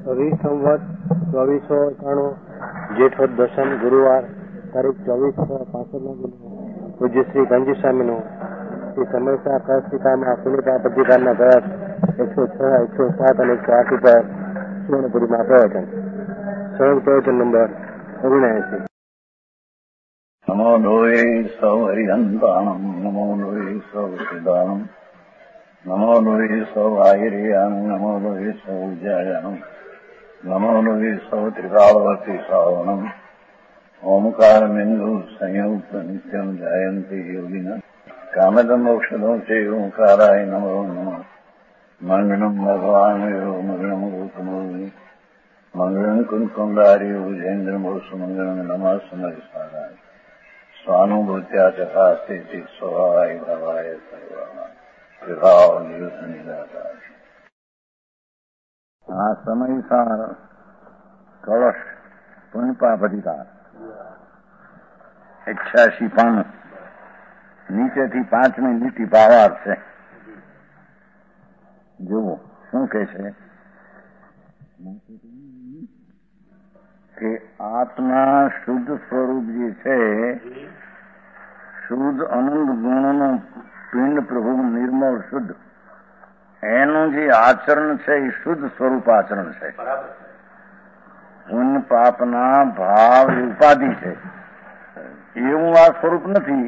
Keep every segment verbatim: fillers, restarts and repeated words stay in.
વીસ સંવત ચોવીસો અઠાણું જેઠ દશમ ગુરુવાર તારીખ ચોવીસ પાસઠ ના દિન પૂજ્ય શ્રી ગંજી સ્વામીનું શ્રી સમયસા કસ્તિકામાં સુનિતા પત્રિકાના પ્રયાસ એકસો છ એકસો સાત અને એકસો આઠ ઉપર સુવર્ણપુરીમાં પ્રવચન સ્વયં પ્રવચન નંબર ઓગણએસી. નમો લોહે સૌ હરિહંતાણમ નમો લોહે સૌ સિદ્ધાણમ નમો લોહે સૌ આયર્યાણમ નમો લોહે સૌ જયાણમ નમો લોહે સૌ ત્રિકાળવતી શ્રાવણમ ઓમકાર બિંદુ સંયુક્ત નિત્યમ જયંતી યોગિન કામદમ મોક્ષદો છે ઓંકારાય નમો નમઃ મંગળમ ભગવાન મંગળમ ગૌતમોની મંગળમ કુંકુંડારી વિજેન્દ્રમોષ મંગળમ નમઃ સમરિસારાય સ્વાનુભૂત્યા ચકાસ્તે સ્વભાવાય ભવાય સર્વા વિભાવ નિયુત નિરાકાર. આ સમયસાર કળશ પુણ્યપાપધિકાર અઠ્યાસી પાનું નીચેથી પાંચમી લીટી ભાવાર છે. જુઓ શું કે છે કે આત્મા શુદ્ધ સ્વરૂપ જે છે, શુદ્ધ અનંત ગુણનું પિંડ પ્રભુ નિર્મળ શુદ્ધ, એનું જે આચરણ છે એ શુદ્ધ સ્વરૂપ આચરણ છે. પુણ્ય પાપના ભાવ એ ઉપાધિ છે, એવું આ સ્વરૂપ નથી.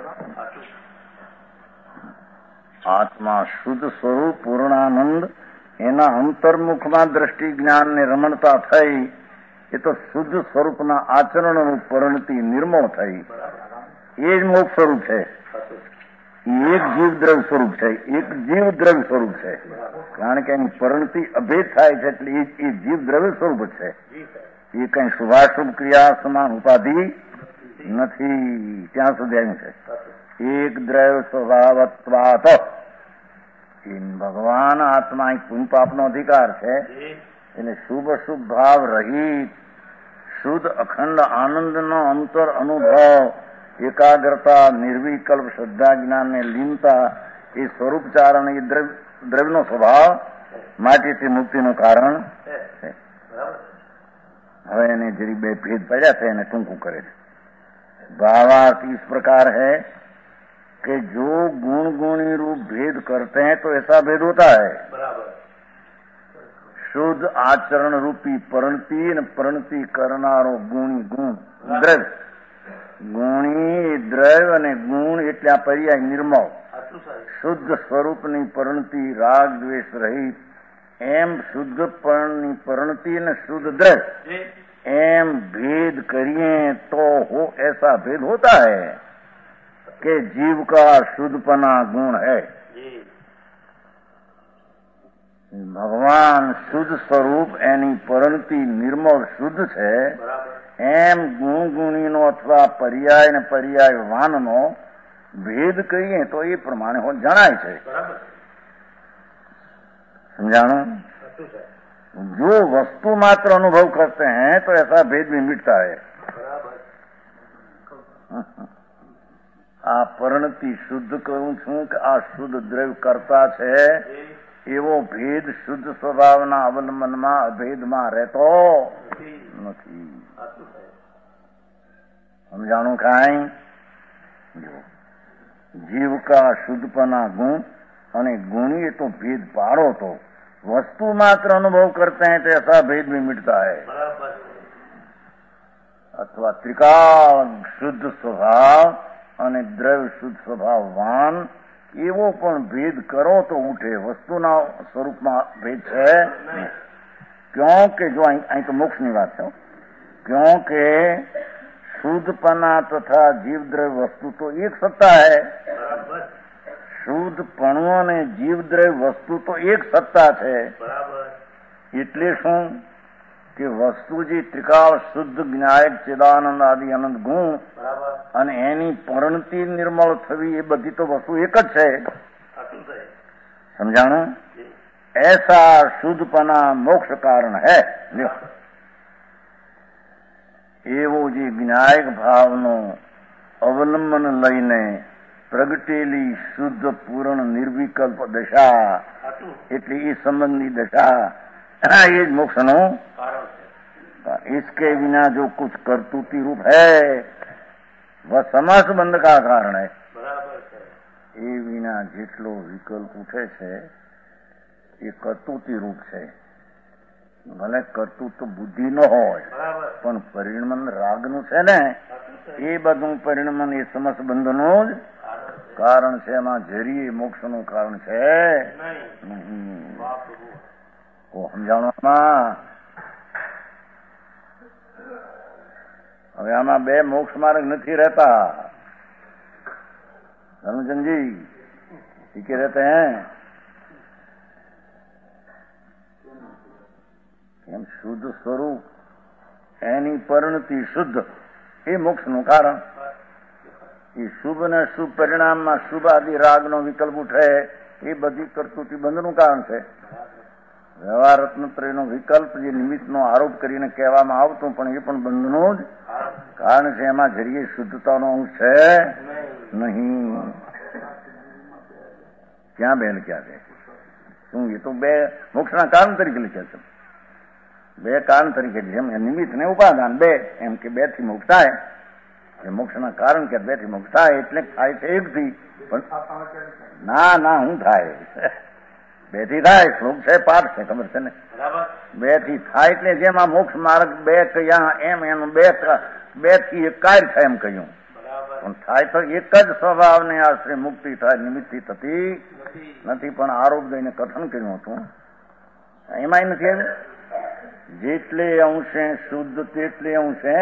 આત્મા શુદ્ધ સ્વરૂપ પૂર્ણાનંદ, એના અંતર્મુખમાં દ્રષ્ટિ જ્ઞાન ને રમણતા થઈ, એ તો શુદ્ધ સ્વરૂપના આચરણનું પરિણતિ નિર્મળ થઈ, એ જ મોક્ષ સ્વરૂપ છે. એક જીવ દ્રવ્ય સ્વરૂપ છે, એક જીવ દ્રવ્ય સ્વરૂપ છે, કારણ કે એની પરિણતિ અભેદ થાય છે, એટલે એ જીવ દ્રવ્ય સ્વરૂપ છે. એ કઈ શુભાશુભ ક્રિયા સમાન ઉપાધિ નથી. ત્યાં સુધી આવ્યું છે એક દ્રવ્ય સ્વભાવત્વાત. ભગવાન આત્મા એક પુણ્ય પાપનો અધિકાર છે, એટલે શુભ અશુભ ભાવ રહિત શુદ્ધ અખંડ આનંદનો અંતર અનુભવ, એકાગ્રતા, નિર્વિકલ્પ શ્રદ્ધા જ્ઞાન ને લીનતા, એ સ્વરૂપ ચારણ, એ દ્રવ્યનો સ્વભાવ, માટે તે મુક્તિનું કારણ છે. હવે એને જરી બે ભેદ પડ્યા છે, એને ટૂંકું કરે છે. भावार्थ इस प्रकार है कि जो गुण गुणी रूप भेद करते हैं तो ऐसा भेद होता है. शुद्ध आचरण रूपी परिणति न परिणति करनारो गुणी गुण द्रव्य, ગુણી દ્રવ્ય અને ગુણ એટલે આ પર્યાય નિર્મળ શુદ્ધ સ્વરૂપની પરિણતિ રાગ દ્વેષ રહિત, એમ શુદ્ધપણની પરિણતિ અને શુદ્ધ દ્રવ્ય, एम भेद करिए तो हो ऐसा भेद होता है कि जीव का शुद्धपना गुण है. भगवान शुद्ध स्वरूप एनी परिणति निर्मल शुद्ध છે, એમ ગુણ ગુણીનો અથવા પર્યાય ને પર્યાય વાનનો ભેદ કહીએ તો એ પ્રમાણે હો જણાય છે. સમજાણું? जो वस्तु मात्र अनुभव करते हैं तो ऐसा भेद भी मिटता है. आ परिणति शुद्ध कहूं છું કે આ શુદ્ધ દ્રવ્ય કરતા છે, એવો ભેદ શુદ્ધ સ્વભાવના અવલંબનમાં અભેદમાં રહેતો નથી. સમજાણું કાંઈ? જીવ કા શુદ્ધપના ગુણ અને ગુણી એ તો भेद पाड़ो तो वस्तु मात्र अनुभव करते हैं तो ऐसा भेद भी मिटता है. अथवा त्रिकाल शुद्ध स्वभाव અને દ્રવ્ય શુદ્ધ સ્વભાવવાન એવો પણ ભેદ કરો તો ઉઠે. વસ્તુના સ્વરૂપમાં ભેદ છે, ક્યોંકि જો અહીં તો મોક્ષની વાત છે, क्योंकि શુદ્ધપના તથા જીવ દ્રવ્ય વસ્તુ તો એક સત્તા है. શુદ્ધપણું અને જીવ દ્રવ્ય વસ્તુ તો એક સત્તા છે. એટલે શું કે વસ્તુ જે ત્રિકાળ શુદ્ધ જ્ઞાયક ચિદાનંદ આદિ અનંત ગુણ અને એની પરિણતિ નિર્મળ થવી, એ બધી તો વસ્તુ એક જ છે. સમજાણું? ऐसा શુદ્ધપના મોક્ષ કારણ है. એવો જે જ્ઞાયક ભાવનો અવલંબન લઈને પ્રગટેલી શુદ્ધ પૂર્ણ નિર્વિકલ્પ દશા, એટલે એ સંબંધની દશા ये मोक्ष नो इसके बिना जो कुछ करतूती रूप है वह समस्त बंध का कारण है. એ વિના જેટલો વિકલ્પ ઉઠે છે એ કરતૂતી રૂપ છે. ભલે કરતું તો બુદ્ધિ ન હોય પણ પરિણમન રાગનું છે ને એ બધું પરિણમન એ સમસ્ત બંધનું જ કારણ છે. એમાં જરી મોક્ષનું કારણ છે નહીં. સમજાવવામાં હવે આમાં બે મોક્ષ માર્ગ નથી રહેતા. धर्मचंद जी ठीक रहते हैं એમ શુદ્ધ સ્વરૂપ એની પરિણતિ શુદ્ધ એ મોક્ષનું કારણ. એ શુભ ને શુભ પરિણામમાં શુભ આદિ રાગનો વિકલ્પ ઉઠે એ બધી કરતૂતી બંધનું કારણ છે. વ્યવહાર રત્નત્રયનો વિકલ્પ જે નિમિત્તનો આરોપ કરીને કહેવામાં આવતું પણ એ પણ બંધનું જ કારણ છે. એમાં જરીએ શુદ્ધતાનો અંશ છે નહીં. ક્યાં બે લખ્યા છે? શું એ તો બે મોક્ષના કારણ તરીકે લખ્યા છે. બે કારણ તરીકે જેમ નિમિત્ત ને ઉપાદાન બે એમ કે બે થી મોક્ષ થાય. મોક્ષના કારણ કે બે થી મોક્ષ થાય એટલે થાય છે એક થી. પણ ના ના હું થાય બે થી થાય. શ્લોક છે પાઠ છે ખબર છે ને. બે થી થાય એટલે જેમ આ મોક્ષ માર્ગ બે કયા એમ એનું બે બે થી એક કાર્ય થાય એમ કહ્યું. પણ થાય તો એક જ સ્વભાવને આશ્રય મુક્તિ થાય નિમિત્તથી થતી નથી. પણ આરોપ દઈને કથન કર્યું હતું એમાંય નથી આવ્યું. જેટલે અંશે શુદ્ધ તેટલે અંશે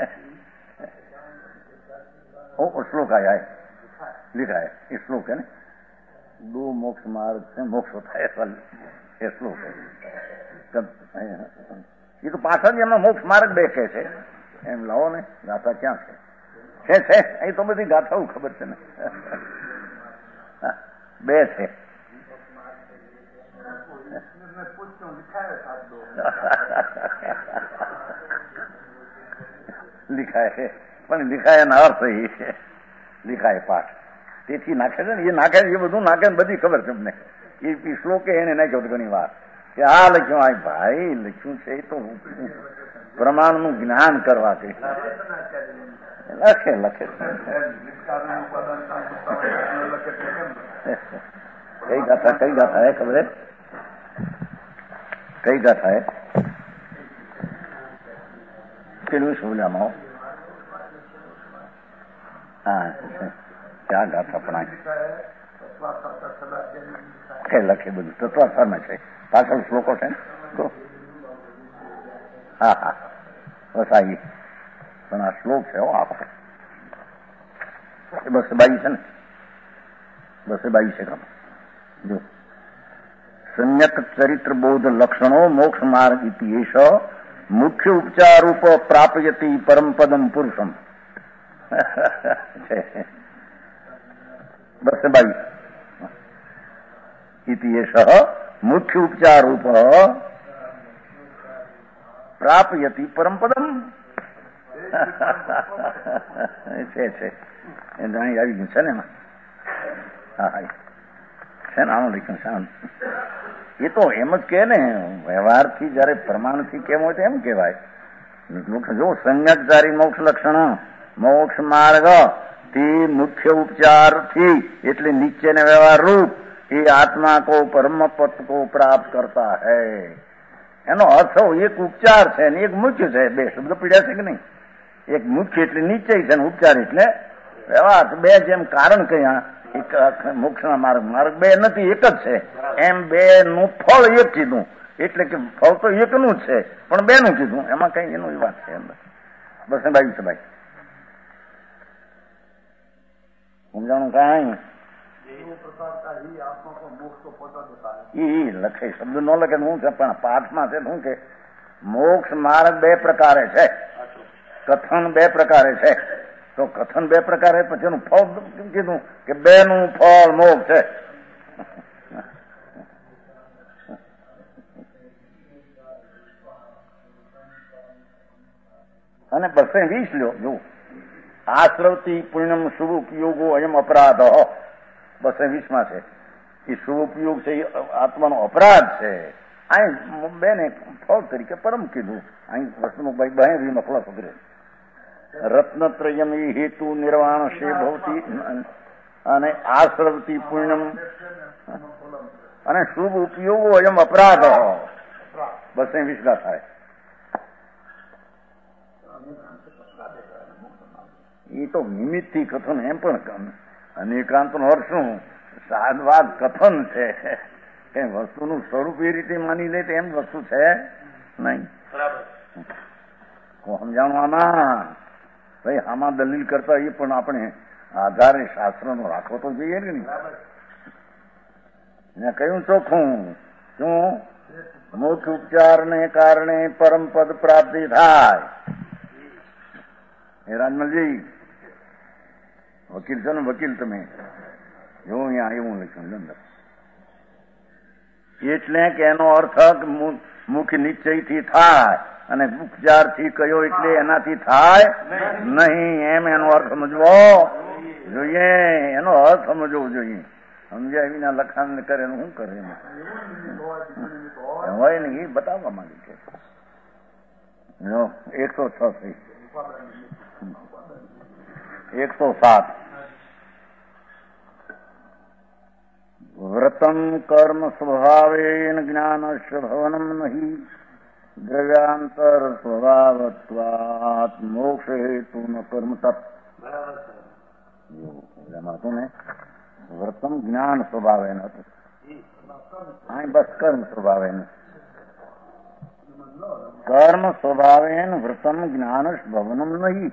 શ્લોક આયા लिखा है ये श्लोक है ना. दो मोक्ष मार्ग से मोक्ष होता है ये श्लोक है. ये तो पाછળ એમાં મોક્ષ માર્ગ બે કે છે એમ લાવો ને. ગાથા ક્યાં છે? છે છે અહીં તો બધી ગાથાઓ ખબર છે ને. બે છે. लिखा है પણ लिखा એના અર્થ એ છે. लिखा है પાઠ તેથી નાખે છે ને. એ નાખે એ બધું નાખે ને બધી ખબર છે અમને. એ શ્લોકે એને નાખ્યો ઘણી વાર કે આ લખ્યું. આ ભાઈ લખ્યું છે એ તો પ્રમાણનું જ્ઞાન કરવા છે. લખે લખે કઈ ગાથા કઈ ગાથા હે ખબર હે? કઈ ગાથા હે? પેલું બોલ્યામાં હા ક્યાં ગાથા પણ લખે બધું તત્વાર્થમાં છે. પાછળ શ્લોકો છે તો હા હા બસ આવી. પણ આ શ્લોક છે આખો એ બસે બાઈ છે ને. બસે બાઈ છે કામ જો सम्यक चरित्र बोध लक्षणों मोक्ष मार्ग इतिएष मुख्य उपचार रूप प्रापयति परम पदम पुरुषम. बस बाई इतिएष मुख्य उपचार रूप प्रापयति परम पदम. છે છે એ જાણી આવી ગયું છે ને એમાં. હા હા છે ને આનું લખ્યું છે. એ તો એમ જ કે ને વ્યવહારથી જયારે પ્રમાણથી કેમ હોય તો એમ કહેવાય. જો સંયકચારી મોક્ષ લક્ષણ મોક્ષ માર્ગ થી મુખ્ય ઉપચાર થી એટલે નીચે ને વ્યવહાર રૂપ એ આત્મા કો પરમ પદ કો પ્રાપ્ત કરતા હૈ. એનો અર્થ એક ઉપચાર છે ને એક મુખ્ય છે. બે શબ્દ પીડ્યા છે કે નહીં? એક મુખ્ય એટલે નીચે છે ને ઉપચાર એટલે વ્યવહાર. બે જેમ કારણ કયા એક મોક્ષના માર્ગ માર્ગ બે નથી એક જ છે એમ બે નું ફળ એક કીધું એટલે કે ફળ તો એકનું જ છે પણ બે નું કીધું એમાં કઈ એનું વાત છે. બસ બાઈ છે ભાઈ સમજાણું કઈ લખે શબ્દ ન લખે શું છે પણ પાઠમાં છે શું કે મોક્ષ માર્ગ બે પ્રકારે છે. કથન બે પ્રકારે છે તો કથન બે પ્રકારે પછી એનું ફળ કીધું કે બે નું ફળ મોક્ષ છે. અને બસે વીસ લ્યો જો આશ્રવતી પુણ્યમ શુભ ઉપયોગો અયમ અપરાધ બસે વીસ માં છે. એ શુભ ઉપયોગ છે એ આત્માનો અપરાધ છે અહીં બેને ફળ તરીકે પરમ કીધું. અહીં વસ્તુનું ભાઈ બહે રીનો ખુલાસો કરે. રત્નત્રયમ એ હેતુ નિર્વાણ શે ભવતી અને આશ્રવતી પુણ્યમ અને શુભ ઉપયોગો એમ અપરાધ બસ એ વિશ્વાસ થાય. એ તો નિમિત્ત થી કથન એમ પણ અનેકાંત નો અર્થ શું? સાદવાદ કથન છે. એ વસ્તુનું સ્વરૂપ એ રીતે માની લે તો એમ વસ્તુ છે નહીં. સમજાણું આમાં ભાઈ આમાં દલીલ કરતા એ પણ આપણે આધારે શાસ્ત્ર નો રાખવો તો જોઈએ કે નહીં. મેં કહ્યું ચોખ્ખું શું મુખ્ય ઉપચાર ને કારણે પરમ પદ પ્રાપ્તિ થાય. એ રાજમલજી વકીલ છો ને વકીલ તમે જો અહીંયા એવું લખ્યું અંદર એટલે કે એનો અર્થ મુખ્ય નિશ્ચયથી થાય અને ઉપચારથી કયો એટલે એનાથી થાય નહીં એમ એનો અર્થ સમજવો જોઈએ. એનો અર્થ સમજવો જોઈએ. સમજ્યા વિના લખાણ કરે શું કરે હોય ને એ બતાવવા માંગે છે. એકસો છ થઈ એકસો સાત વ્રતમ કર્મ સ્વભાવેન જ્ઞાનસ્ય ભવનમ નહીં દ્રવ્યાંતર સ્વભાવત્વાત મોક્ષ હેતુ ન કર્મ તપ. હતું ને વ્રતમ જ્ઞાન સ્વભાવેન હતું. અહીં બસ કર્મ સ્વભાવેન કર્મ સ્વભાવેન વ્રતમ જ્ઞાન ભવનમ નહીં.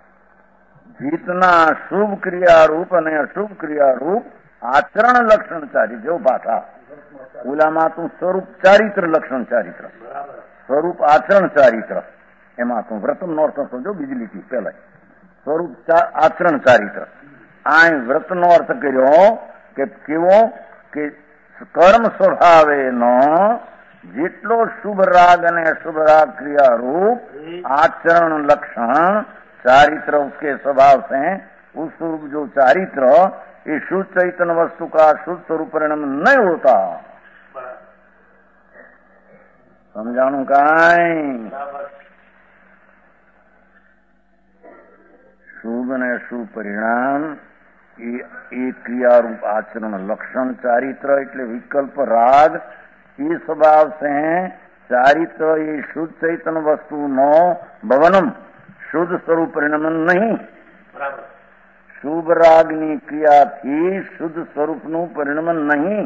જીતના શુભ ક્રિયારૂપ અને અશુભ ક્રિયારૂપ આચરણ લક્ષણ ચારિત્ર જેવું ભાષા ઓલામાં તું સ્વરૂપ ચારિત્ર લક્ષણ ચારિત્ર સ્વરૂપ આચરણ ચારિત્ર એમાં તું વ્રતમ નો અર્થ સમજો બીજી લીટી પેલા સ્વરૂપ આચરણ ચારિત્ર. આ વ્રત નો અર્થ કર્યો કે કેવો કે કર્મ સ્વભાવે નો જેટલો શુભ રાગ અને અશુભ રાગ ક્રિયારૂપ आचरण लक्षण चारित्र उसके स्वभाव से उस स्वरूप जो चारित्र ये शुद्ध चैतन्य वस्तु का शुद्ध स्वरूप परिणाम नहीं होता. समझाणु काई शुभ ने अशुभ परिणाम ये क्रिया रूप आचरण लक्षण चारित्र એટલે विकल्प राग ये स्वभाव से चारित्र ये शुद्ध चैतन्य वस्तु नो भवनम शुद्ध स्वरूप परिणाम नहीं. शुभ रागनी क्रिया थी शुद्ध स्वरूप नु परिणाम नहीं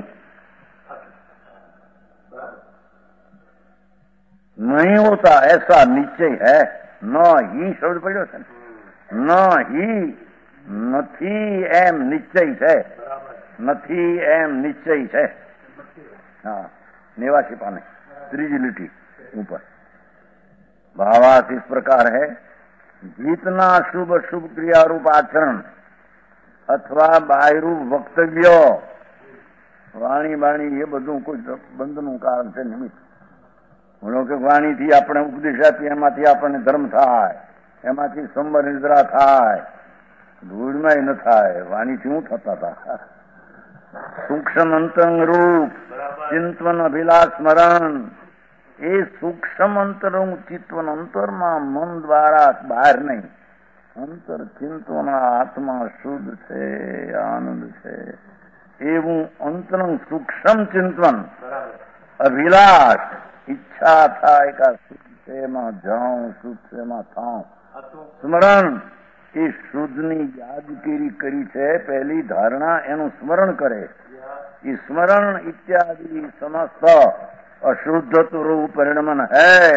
नहीं होता ऐसा निश्चय है. न ही शब्द पढ़ो છે ન ही નથી એમ નિશ્ચય છે નથી એમ નિશ્ચય છે. हाँ नेवासी पाने त्रीजी लिटी ऊपर भावार्थ इस प्रकार है. जितना शुभ शुभ क्रिया रूप आचरण अथवा बाह्यरूप वक्तव्य वाणी बाणी ये બધું કોઈ બંધનું કારણ છે નિમિત્ત. બોલો કે વાણીથી આપણે ઉપદેશ આપીએ એમાંથી આપણને ધર્મ થાય એમાંથી સંબર નિદ્રા થાય ધૂળમાં ન થાય. વાણીથી શું થતા હતા સૂક્ષ્મ અંતરંગ રૂપ ચિંતન અભિલાષ સ્મરણ એ સૂક્ષ્મ અંતરંગ ચિત્તવન અંતરમાં મન દ્વારા બહાર નહીં અંતર ચિંતન આત્મા શુદ્ધ છે આનંદ છે એવું અંતરંગ સૂક્ષ્મ ચિંતન અભિલાષ ઈચ્છા થાય કે શુદ્ધ છે એમાં જાઉં શુદ્ધ છે એમાં થાઉં સ્મરણ એ શુદ્ધની યાદગીરી કરી છે પહેલી ધારણા એનું સ્મરણ કરે એ સ્મરણ ઇત્યાદि સમસ્ત અશુદ્ધ રૂપ પરિણમન હૈ.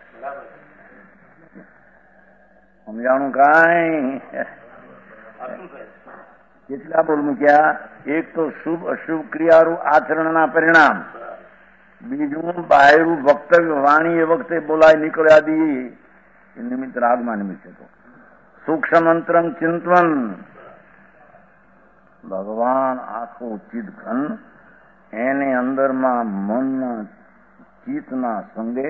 સમજાણું કાંઈ કેટલા બોલ મૂક્યા. એક તો શુભ અશુભ ક્રિયારૂપ આચરણના પરિણામ બીજું બાહેરું વક્તવ્ય વાણી એ વખતે બોલાય નીકળે આદિ એ નિમિત્ત રાગમાં નિમિત્ત છે. તો સૂક્ષ્મ અંતરંગ ચિંતન ભગવાન આખું ચિત્ત ઘન એને અંદરમાં મનના ચિત્તના સંગે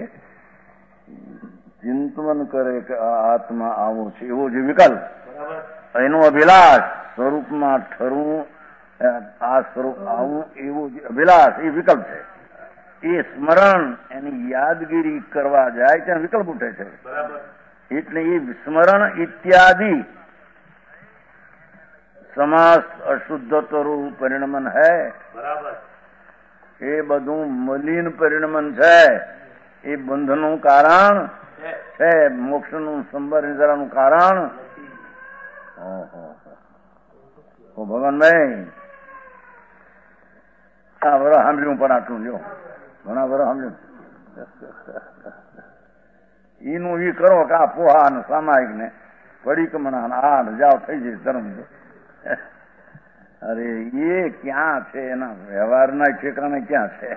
ચિંતન કરે કે આ આત્મા આવો છે એવો જે વિકલ્પ એનો અભિલાષ સ્વરૂપમાં ઠરવું આ સ્વરૂપ આવું એવું જે અભિલાષ એ વિકલ્પ છે એ સ્મરણ એની યાદગીરી કરવા જાય ત્યાં વિકલ્પ ઉઠે છે. એટલે એ સ્મરણ ઇત્યાદિ સમાસ અશુદ્ધતરું પરિણમન હૈ. એ બધું મલિન પરિણમન છે. એ બંધનું કારણ છે, મોક્ષનું સંબર નિદ્રાનું કારણ. ભગવાનભાઈ આ વર સાંભળ્યું પણ આટલું લ્યો, ઘણા વર સાંભળ્યું. ઈનું ઈ કરો કે આ પોહા ને સામાયિક ને પરિક્રમણા આ જાઓ થઈ જાય ધર્મ. અરે એ ક્યાં છે, એના વ્યવહારના ઠેકાણે ક્યાં છે?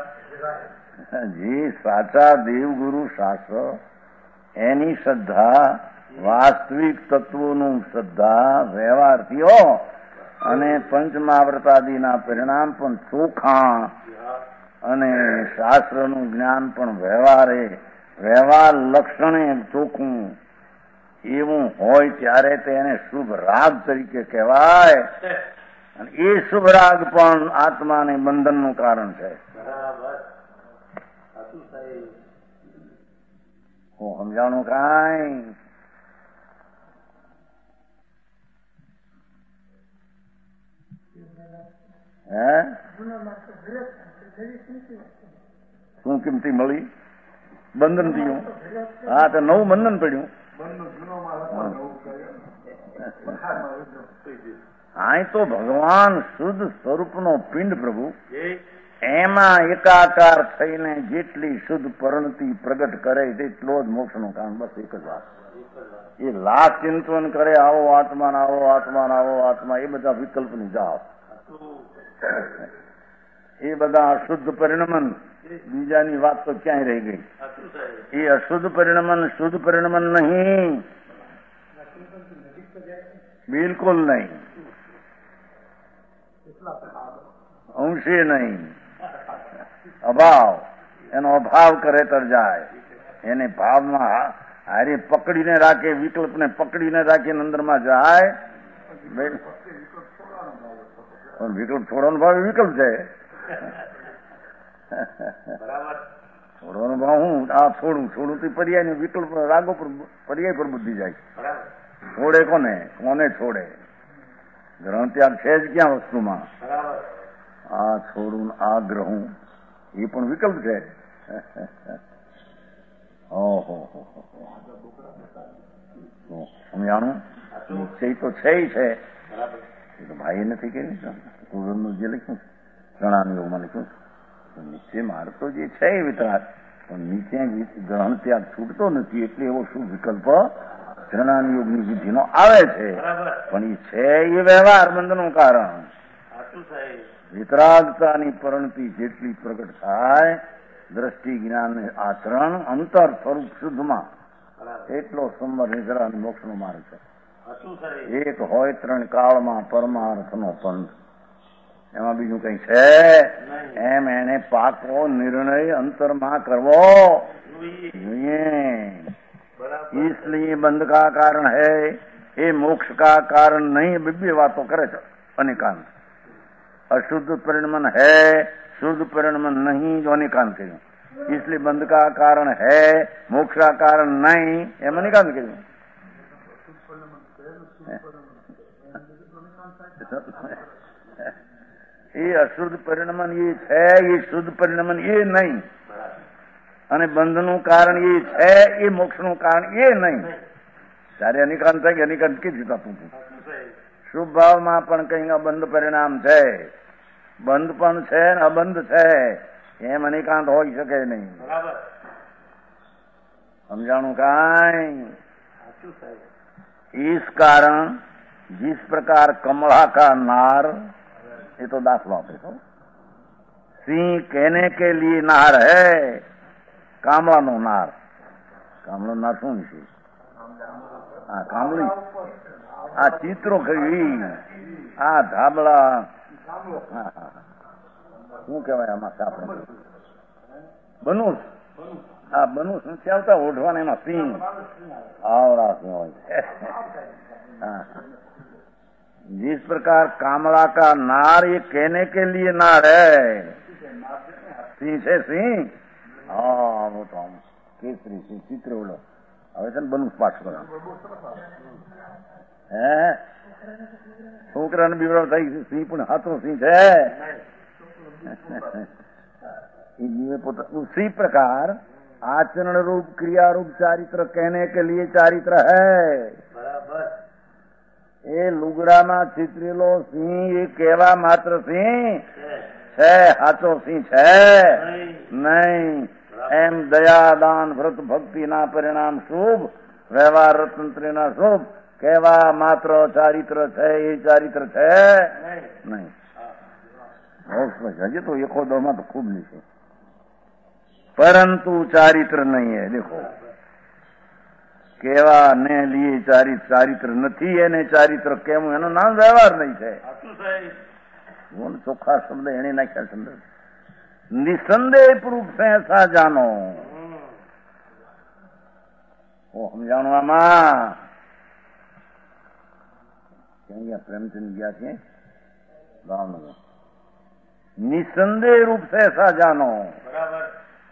જે સાચા દેવગુરુ શાસ્ત્ર એની શ્રદ્ધા વાસ્તવિક તત્વોનું શ્રદ્ધા વ્યવહારથીઓ અને પંચમહાવ્રતાદિના પરિણામ પણ ચોખા અને શાસ્ત્રનું જ્ઞાન પણ વ્યવહારે વ્યવહાર લક્ષણે ચોખ્ખું એવું હોય ત્યારે તેને શુભ રાગ તરીકે કહેવાય. અને એ શુભ રાગ પણ આત્માને બંધનનું કારણ છે. હું સમજાણું કાંઈ? હે શું કિંમતી મળી? બંધન થયું. હા તો નવું બંધન પડ્યું. હા તો ભગવાન શુદ્ધ સ્વરૂપનો પિંડ પ્રભુ એમાં એકાકાર થઈને જેટલી શુદ્ધ પરિણતિ પ્રગટ કરે તેટલો જ મોક્ષનું કારણ. બસ એક જ વાત. એ લાખ ચિંતન કરે આવો આત્મા આવો આત્મા આવો આત્મા, એ બધા વિકલ્પની જાઓ. એ બધા અશુદ્ધ પરિણમન, બીજાની વાત તો ક્યાંય રહી ગઈ. એ અશુદ્ધ પરિણમન શુદ્ધ પરિણમન નહીં, બિલકુલ નહીં, અંશે નહીં. અભાવ, એનો અભાવ કરે તર જાય. એને ભાવમાં હારે પકડીને રાખે, વિકલ્પને પકડીને રાખીને અંદરમાં જાય. પણ વિકલ્પ છોડવાનો ભાવ વિકલ્પ છે. છોડવાનો ભાવ હું આ છોડું છોડું તો પર્યાય ને વિકલ્પ રાગો પર પર્યાય પર બુદ્ધિ જાય. છોડે કોને? કોને છોડે? ગ્રહણ ત્યાગ છે જ ક્યાં વસ્તુમાં? આ છોડું આ ગ્રહું એ પણ વિકલ્પ છે. ઓહો સમજાણું? નિશ્ચય તો છે છે. એ તો ભાઈ નથી કે કુરનું જે લખ્યું પ્રણામ યોગમાં લખ્યું નિશ્ચય મારે તો જે છે એ વિતરાગ, પણ નીચે ગ્રહણ ત્યાગ છૂટતો નથી. એટલે એવો શું વિકલ્પ જ્ઞાન યોગની વિધિનો આવે છે. પણ એ છે એ વ્યવહાર બંધનું કારણ. વિતરાગતાની પરિણતિ જેટલી પ્રગટ થાય દ્રષ્ટિ જ્ઞાન આચરણ અંતર સ્વરૂપ શુદ્ધમાં, એટલો સંવર નિદ્રા મોક્ષનો માર્ગ છે. એક હોય ત્રણ કાળમાં પરમાર્થનો પંથ, એમાં બીજું કઈ છે? એમ એને પાકો નિર્ણય અંતરમાં કરવો જોઈએ. इसलिए बंध का कारण है, ये मोक्ष का कारण नहीं. बिब्बी बातों करे છે અનેકાંત. अशुद्ध परिणमन है, शुद्ध परिणमन नहीं, जो अनेकांत કહ્યું. इसलिए बंध का कारण है, मोक्ष का कारण नहीं, એમ અનેકાંત કહ્યું. એ અશુદ્ધ પરિણમન એ છે, એ શુદ્ધ પરિણમન એ નહીં, અને બંધનું કારણ એ છે, એ મોક્ષનું કારણ એ નહીં. ત્યારે અનિકાંત થાય કે અનિકાંત કીધું આપું છું. શુભ ભાવમાં પણ કઈ અબંધ પરિણામ છે, બંધ પણ છે ને અબંધ છે, એમ અનિકાંત હોઈ શકે નહીં. સમજાણું કાંઈ? इस कारण जिस प्रकार कमला का नार, ये तो दाखला पे तो सिंह कहने के लिए नार है, कामला नो नार. कामलो नार શું છે? આ કામલી, આ ચિત્રો કરી, આ ધાબળા, શું કહેવાય આમાં આપણે બનુસ, આ બનુસ નથી આવતા ઓઢવાના, એમાં સિંહ આવડા સિંહ હોય છે. जिस प्रकार कामला का नार ये कहने के लिए नार है, સિંહ છે સિંહ હા મોટો આમ કેસરી સિંહ ચિત્રવડો હવે છે ને બનવું પાછ કરો હે છોકરાને બીવડાવ થઈ સિંહ પણ હાથો સિંહ છે उसी प्रकार आचरण रूप क्रिया रूप चारित्र कहने के लिए चारित्र है बराबर એ લુગડામાં ચિતરેલો સિંહ એ કેવા માત્ર સિંહ છે સાચો સિંહ છે નહીં એમ દયા દાન વ્રત ભક્તિના પરિણામ શુભ વ્યવહાર તંત્રના શુભ કેવા માત્ર ચારિત્ર છે એ ચારિત્ર છે નહીં હજી તો એકો દોમાં તો ખૂબ નહીં છે परंतु चारित्र नहीं है देखो केवा ने लिए चारित्र चारित्र नहीं है ने चारित्र केम एनो नाम व्यवहार नहीं है ચોખ્ખા શબ્દ એને નાખ્યા શબ્દ નિસંદેહ પ્રૂફ से ऐसा जानो वो हम જાણવામાં ક્યાં ગયા પ્રેમચંદ ગયા છે ભાવનગર નિસંદેહ रूप से ऐसा जानो बराबर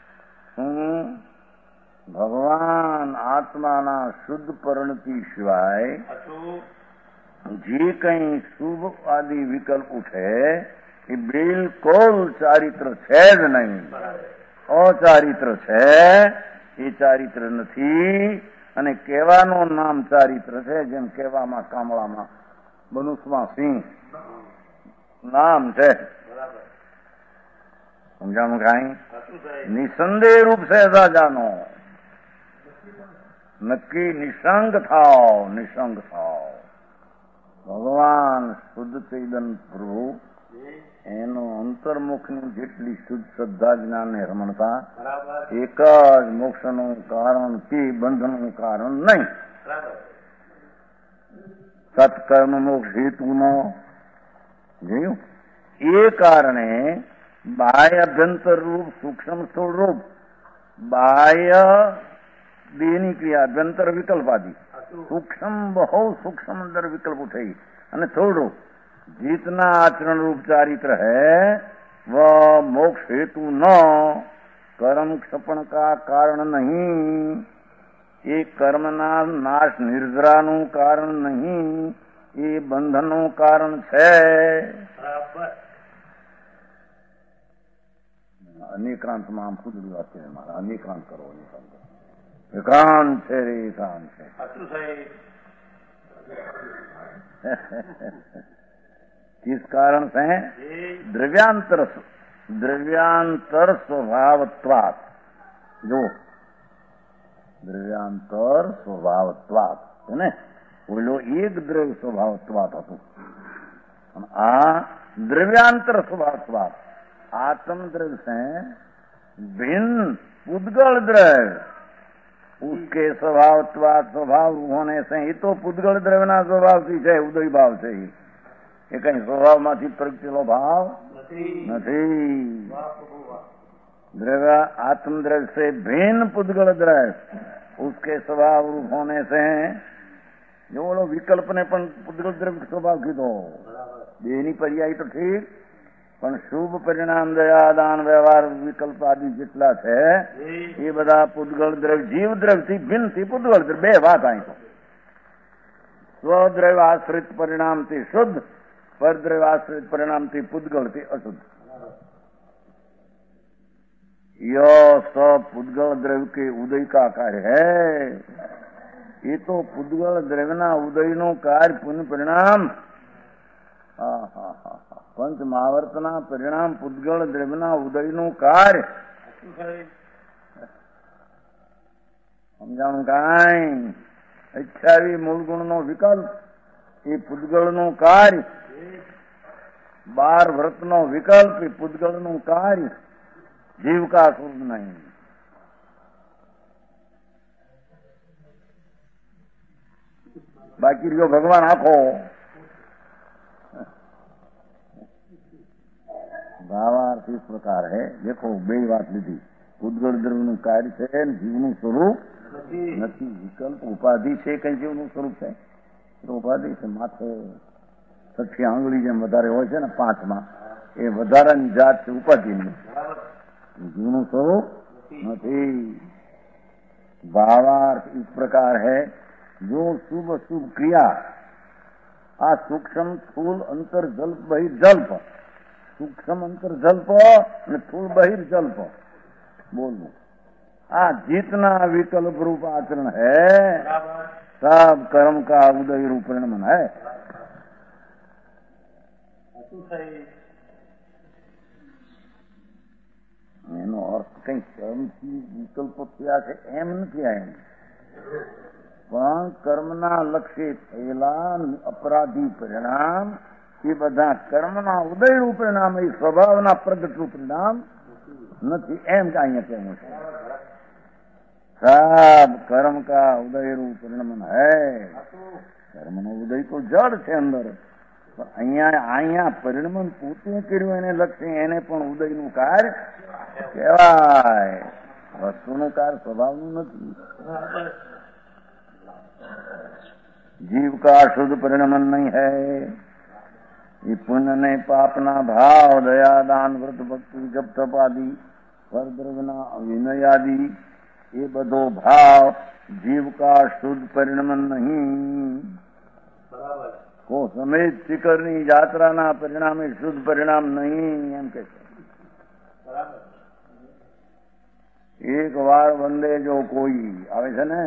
ભગવાન આત્માના શુદ્ધ પરિણતિ સિવાય જે કઈ શુભ આદિ વિકલ્પ ઉઠે એ બિલકુલ ચારિત્ર છે જ નહીં અચારિત્ર છે એ ચારિત્ર નથી અને કહેવાનું નામ ચારિત્ર છે જેમ કહેવામાં કામળામાં મનુષ્યમાં સિંહ નામ છે સમજાણું કાંઈ નિસંદેહ રૂપ से ऐसा जानो નક્કી નિસંગ થાવ નિસંગ થાવ ભગવાન શુદ્ધ ચૈતન્ય પ્રભુ એનો અંતર્મુખની જેટલી શુદ્ધ શ્રદ્ધા જ્ઞાન ને રમણતા એક જ મોક્ષનું કારણ કે બંધનનું કારણ નહીં સત્કર્મ મોક્ષ હેતુનો જોયું એ કારણે બાહ્ય અભ્યંતર રૂપ સૂક્ષ્મ સ્થૂળ રૂપ બાહ્ય દેહની ક્રિયા અભ્યંતર વિકલ્પ આદि સૂક્ષ્મ બહુ સૂક્ષ્મ અંદર વિકલ્પ થઈ અને સ્થૂળ રૂપ જીतना आचरण रूप चारित्र है वह मोक्ष हेतु न कर्म क्षपण का कारण नहीं ये कर्मना नाश निर्जराનું કારણ નહીં એ બંધનનું કારણ છે અનેકાંતમાં આમ ખુદ વાત છે મારા અનેકાંત કરો અનેકાંત કરો એકાંત છે રે એકાંત છે किस कारण से द्रव्यांतर द्रव्यांतर स्वभावत्वात् जो द्रव्यांतर स्वभावत्वात् है ने बोलो एक द्रव्य स्वभावत्वात् હતું आ द्रव्यांतर स्वभावत्वात् आत्म द्रव्य से भिन्न पुद्गल द्रव्य उसके स्वभावत्वात् स्वभाव होने से ही तो पुद्गल द्रव्य ना स्वभाव થી છે ઉદય ભાવ છે એ કઈ સ્વભાવમાંથી પ્રગટેલો ભાવ નથી द्रव्य आत्मद्रव्य से भिन्न पुद्गल द्रव्य उसके स्वभाव रूप होने से जो बोलो विकल्प ने पण पुद्गल द्रव्य स्वभाव कीधो देहनी पर्याय तो ठीक પણ શુભ પરિણામ દયા દાન વ્યવહાર વિકલ્પ આદિ જેટલા છે એ બધા પુદ્ગળ દ્રવ્ય જીવ દ્રવ્યથી ભિન્નથી પુદ્ગળ દ્રવ્ય બે વાત અહીં તો સ્વદ્રવ્ય આશ્રિત પરિણામથી શુદ્ધ परद्रव्य आश्रित परिणाम थी पुद्गल थी अशुद्ध यह सब पुद्गल द्रव्य के उदय का कार्य है ये तो पुद्गल द्रव्य ना उदय नो कार्य पुण्य परिणाम पंच महावर्तना परिणाम पुद्गल द्रव्य ना उदय नो कार्य समझाणु काई अठावी मूल गुण नो विकल्प ये पुद्गल नो कार्य बार व्रत नो विकल्प पुद्गल નું કાર્ય જીવ કા સ્વરૂપ નહીં बाकी जो भगवान आखो भावार्थ इस प्रकार है देखो બે વાત લીધી પુદ્ગલ દ્રવ્યનું કાર્ય છે જીવનું સ્વરૂપ નથી વિકલ્પ ઉપાધિ છે કઈ જીવનું સ્વરૂપ છે ઉપાધિ છે માથે છઠ્ઠી આંગળી જેમ વધારે હોય છે ને પાંચમાં એ વધારાની જાત છે ઉપાધિની જીવનું સ્વરૂપ નથી. ભાવાર્થ इस प्रकार है जो शुभ शुभ क्रिया आ सूक्ष्म स्थूल अंतर जल्प बहिर्जल्प सूक्ष्म अंतर जल्प અને स्थूल बहिर्जल्प बोलो आ जितना विकल्प रूप आचरण है सब कर्म का उदय रूप परिणमन है. એનો અર્થ કઈ કર્મથી વિકલ્પ થયા છે એમ નથી. એમ પણ કર્મના લક્ષ્ય થયેલા અપરાધી પરિણામ એ બધા કર્મના ઉદયરૂપ પરિણામ એ સ્વભાવના પ્રગટરૂપ પરિણામ નથી એમ કે અહીંયા કહેવું છે. सब कर्म का उदय रूप परिणमन है. कर्म નો ઉદય તો જડ છે અંદર, પણ અહીંયા અહીંયા પરિણમન પોતે કર્યું એને લક્ષ્ય એને પણ ઉદયનું કાર્ય કહેવાય. વસ્તુનું કાર્ય સ્વભાવનું નથી. जीव का शुद्ध परिणमन नहीं है. ये पुण्य ने पापना भाव दया दान व्रत भक्ति जप तप आदि परद्रव्यना विनय आदि ये बधो भाव जीव का शुद्ध परिणमन नहीं. को समेत शिखરની યાત્રાના પરિણામે શુદ્ધ પરિણામ નહીં એમ કે છે. એક વાર વંદે જો કોઈ આવે છે ને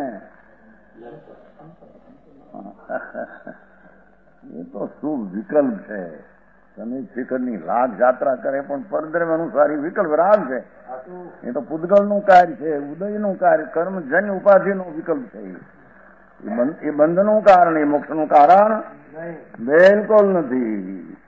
એ તો શુભ વિકલ્પ છે. સમેત શિખરની લાખ યાત્રા કરે પણ પરદ્રવ્ય અનુસારી વિકલ્પ રાગ છે. એ તો પૂતગલનું કાર્ય છે, ઉદયનું કાર્ય, કર્મજન્ય ઉપાધિનું વિકલ્પ છે. એ બંધનું કારણ, એ મોક્ષનું કારણ બિલકુલ નથી.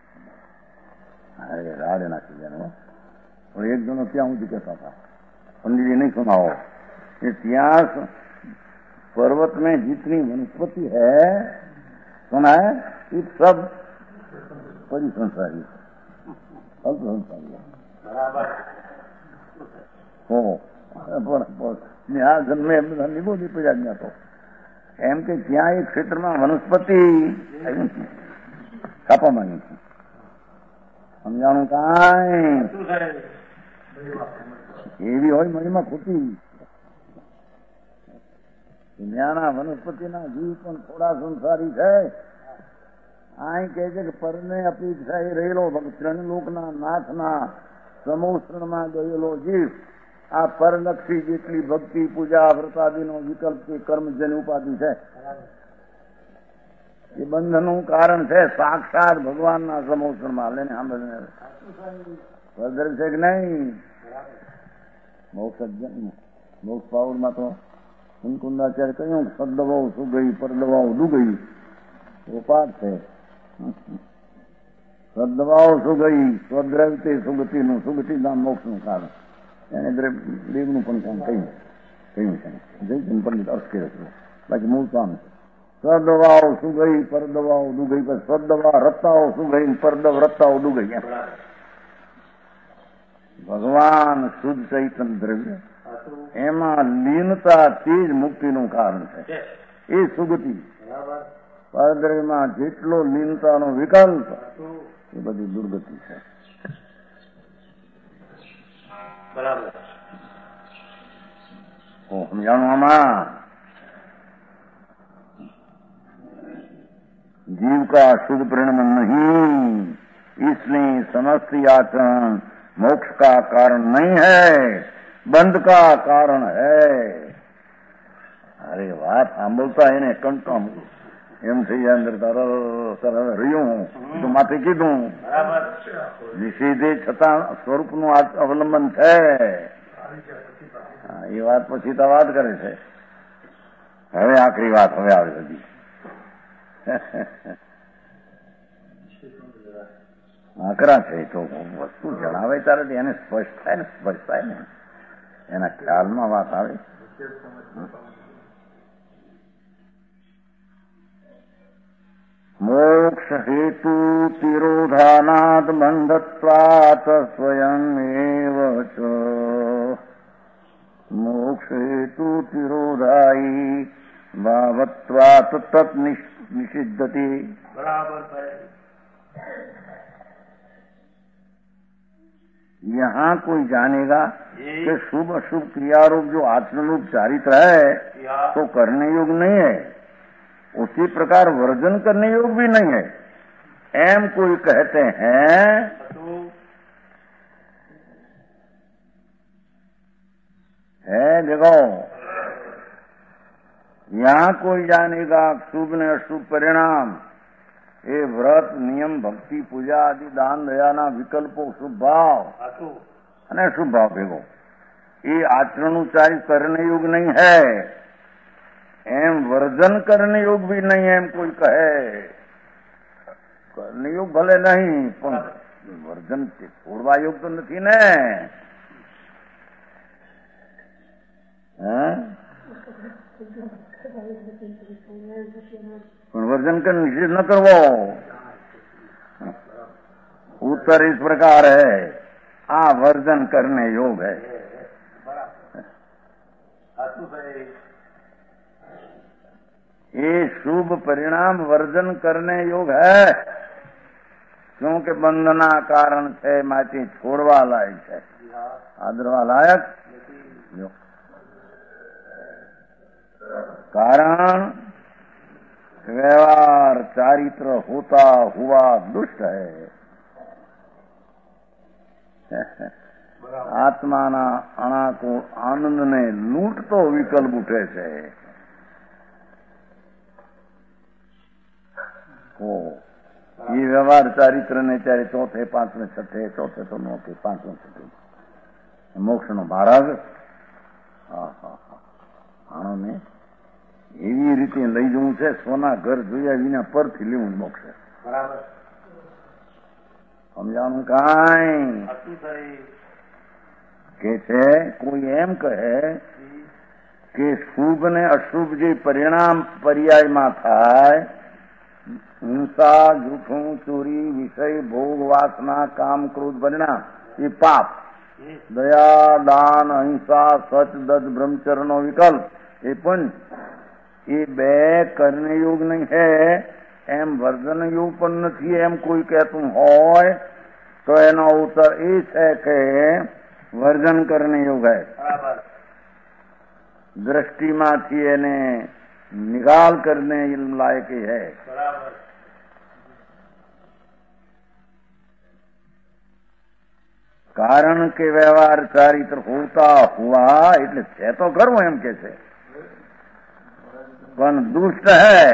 અરે રાડે નાખી જાય. પણ એક જણો ત્યાં સુધી કહેતા હતા, पंडित जी नहीं सुनाओ, ये ત્યાં पर्वत में जितनी वनस्पति है सुना है ये सब परिसंसारी अल्प संसारी हो. પણ આ જન્મે બધા નિબોધી પજાજ્ઞા તો એમ કે ત્યાં એ ક્ષેત્રમાં વનસ્પતિ કાપામાંની છે. સમજાણું કાંઈ એવી હોય મણીમાં ખોટી. દુનિયાના વનસ્પતિના જીવ પણ થોડા સંસારી છે. અહીં કહે છે કે પરને અપેક્ષા એ રહેલો ત્રણલોકના નાથના સમોષણમાં ગયેલો જીવ આ પરલક્ષી જેટલી ભક્તિ પૂજા વ્રતાદિનો વિકલ્પ કે કર્મજન્ય ઉપાધિ છે એ બંધનનું કારણ છે. સાક્ષાત ભગવાનના સમોષણમાં લઈને સાંભળીને ભદ્ર છે કે નહીં. મોક્ષ મોક્ષ પાવરમાં તો કુંકુંદાચાર્ય કહ્યું સદદવાઓ શું ગઈ પરદવાઓ ડૂ ગઈ એ પાઠ છે. સદદવાઓ શું ગઈ સ્વદ્રવ્ય સુગતિનું સુગતિના મોક્ષનું કારણ એને દેવનું પણ કામ કહ્યું કહ્યું છે. જય પંડિત અર્થ કરે છે. બાકી મૂળ કામ છે. સદદવાઓ શું ગઈ પરદવાઓ ડૂ ગઈ. સદદવા રત્તાઓ શું ગઈ પરદવ રત્તાઓ ડૂ ગઈ. ભગવાન શુદ્ધ ચૈતન્ય દ્રવ્ય એમાં લીનતા તે જ મુક્તિનું કારણ છે. એ સુગતિ પરદ્રવ્યમાં જેટલો લીનતાનો વિકલ્પ એ બધી દુર્ગતિ છે. બરાબર સમજાણું આમાં. जीव का शुद्ध परिणमन नहीं, इसलिए समस्त आचरण मोक्ष का कारण नहीं है, બંધ કા કારણ હૈ. અરે વાત સાંભળતા એને કંટામ એમ થઈ જાય અંદર તરત રહ્યું તો માથે કીધું નિષેધે છતાં સ્વરૂપનું અવલંબન છે. એ વાત પછી તો વાત કરે છે. હવે આખરી વાત હવે આવે બધી આકરા છે. તો વસ્તુ જણાવે ત્યારે એને સ્પષ્ટ થાય ને સ્પષ્ટ થાય ને એના ખ્યાલમાં વાત આવે. મોક્ષ હેતુ તિરોધાનાદ બંધત્વાત સ્વયમેવ ચ. મોક્ષ હેતુ તિરોધાયી ભાવત્વાત તત નિષિદ્ધતિ. બરાબર. यहाँ कोई जानेगा कि शुभ अशुभ क्रियारूप जो आचरण रूप चारित्र है तो करने योग नहीं है, उसी प्रकार वर्जन करने योग भी नहीं है। एम कोई कहते हैं है देखो, यहां कोई जानेगा शुभ ने अशुभ परिणाम ये व्रत नियम भक्ति पूजा आदि दान दयाना विकल्पो शुभ भाव અને શુભ ભાવ ભેગો એ આચરણ ઉચ્ચારી કરને યોગ નહીં હૈ, એમ વર્જન કરને યોગ भी नहीं है। એમ કોઈ કહે કરને યોગ ભલે નહીં પણ વર્જન છોડવા યોગ તો નથી ને। પણ વર્જન कर निषेध न करवो। उत्तर इस प्रकार है, आ वर्जन करने योग है। ये शुभ परिणाम वर्जन करने योग है, क्योंकि बंधना कारण है माटी छोड़वा लायक है, आदरवा लायक कारण व्यवहार चारित्र होता हुआ दुष्ट है। આત્માના અણાકો આનંદને લૂંટતો વિકલ્પ ઉઠે છે। એ વ્યવહાર ચારિત્ર ને ત્યારે ચોથે પાંચમે છઠ્ઠે ચોથે તો નો કે પાંચમે છઠ્ઠે મોક્ષનો માર્ગ આણોને એવી રીતે લઈ જવું છે, સોના ઘર જોયા વિના પરથી લેવું મોક્ષ। બરાબર સમજાણું કાંઈ કે છે? કોઈ એમ કહે કે શુભ ને અશુભ જે પરિણામ પર્યાયમાં થાય, હિંસા જૂઠું ચોરી વિષય ભોગ વાસના કામ ક્રોધ પરિણામ એ પાપ, દયા દાન અહિંસા સચ દત્ત બ્રહ્મચર્યનો વિકલ્પ એ પંચ, એ બે કરને યોગ નહીં હે, એમ વર્જન યોગ પણ નથી એમ કોઈ કહેતું હોય તો એનો ઉત્તર એ છે કે વર્જન કરને યોગ હે। દ્રષ્ટિમાંથી એને નિકાલ કરને લાયક है। કારણ કે વ્યવહાર ચારિત્ર હોતા હુआ એટલે છે તો કરવું એમ કે છે, પણ દુષ્ટ है।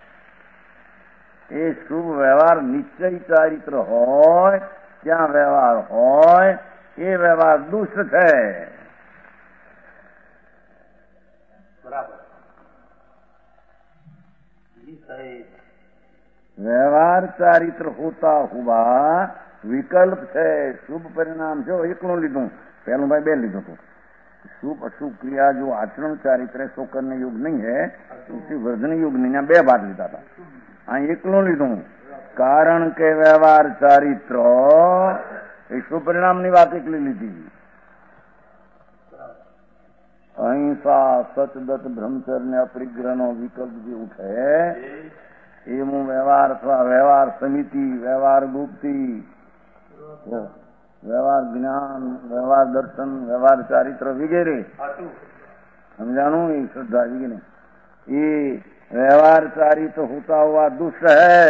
એ શુભ વ્યવહાર નિશ્ચય ચારિત્ર હોય ત્યાં વ્યવહાર હોય એ વ્યવહાર દુષ્ટ છે। વ્યવહાર ચારિત્ર હોતા હુआ વિકલ્પ છે, શુભ પરિણામ જો એકલું લીધું, પહેલું ભાઈ બે લીધું હતું। શુभ अशुभ क्रिया जो आचरण चारित्र है सो करने योग नहीं है, उसी वर्जन योग नहीं, बे बात लीधा था। हाँ एकलो लीधु कारण के व्यवहार चारित्र एक शुभ परिणाम नी बात एकली लीधी। अहिंसा सचदत्त ब्रह्मचर्य ने अपरिग्रह नो विकल्प जो उठे एवं व्यवहार अथवा व्यवहार समिति, व्यवहार गुप्ति, व्यवहार ज्ञान, व्यवहार दर्शन, व्यवहार चारित्र वगैरह समझाणु श्रद्धा जी ने ये व्यवहार चारित्र होता हुआ दुष्ट है।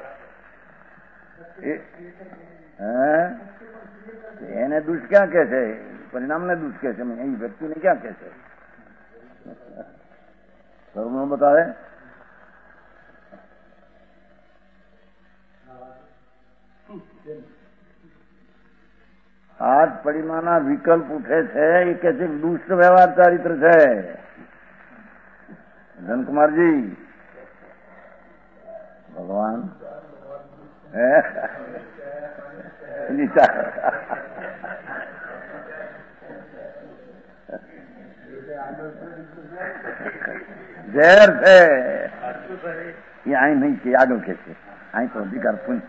એને દુષ્ટ ક્યાં કહે છે? પરિણામને દુષ્ટ કહે છે, અહીં વ્યક્તિને ક્યાં કહે છે? સર્વનો બતાવે આજ પરિમાના વિકલ્પ ઉઠે છે એ કે છે દુષ્ટ વ્યવહાર ચારિત્ર છે। ધનકુમારજી ભગવાન ઝેર છે એ અહીં નહીં કે આગળ કે છે, અહીં તો અધિકાર પુંજ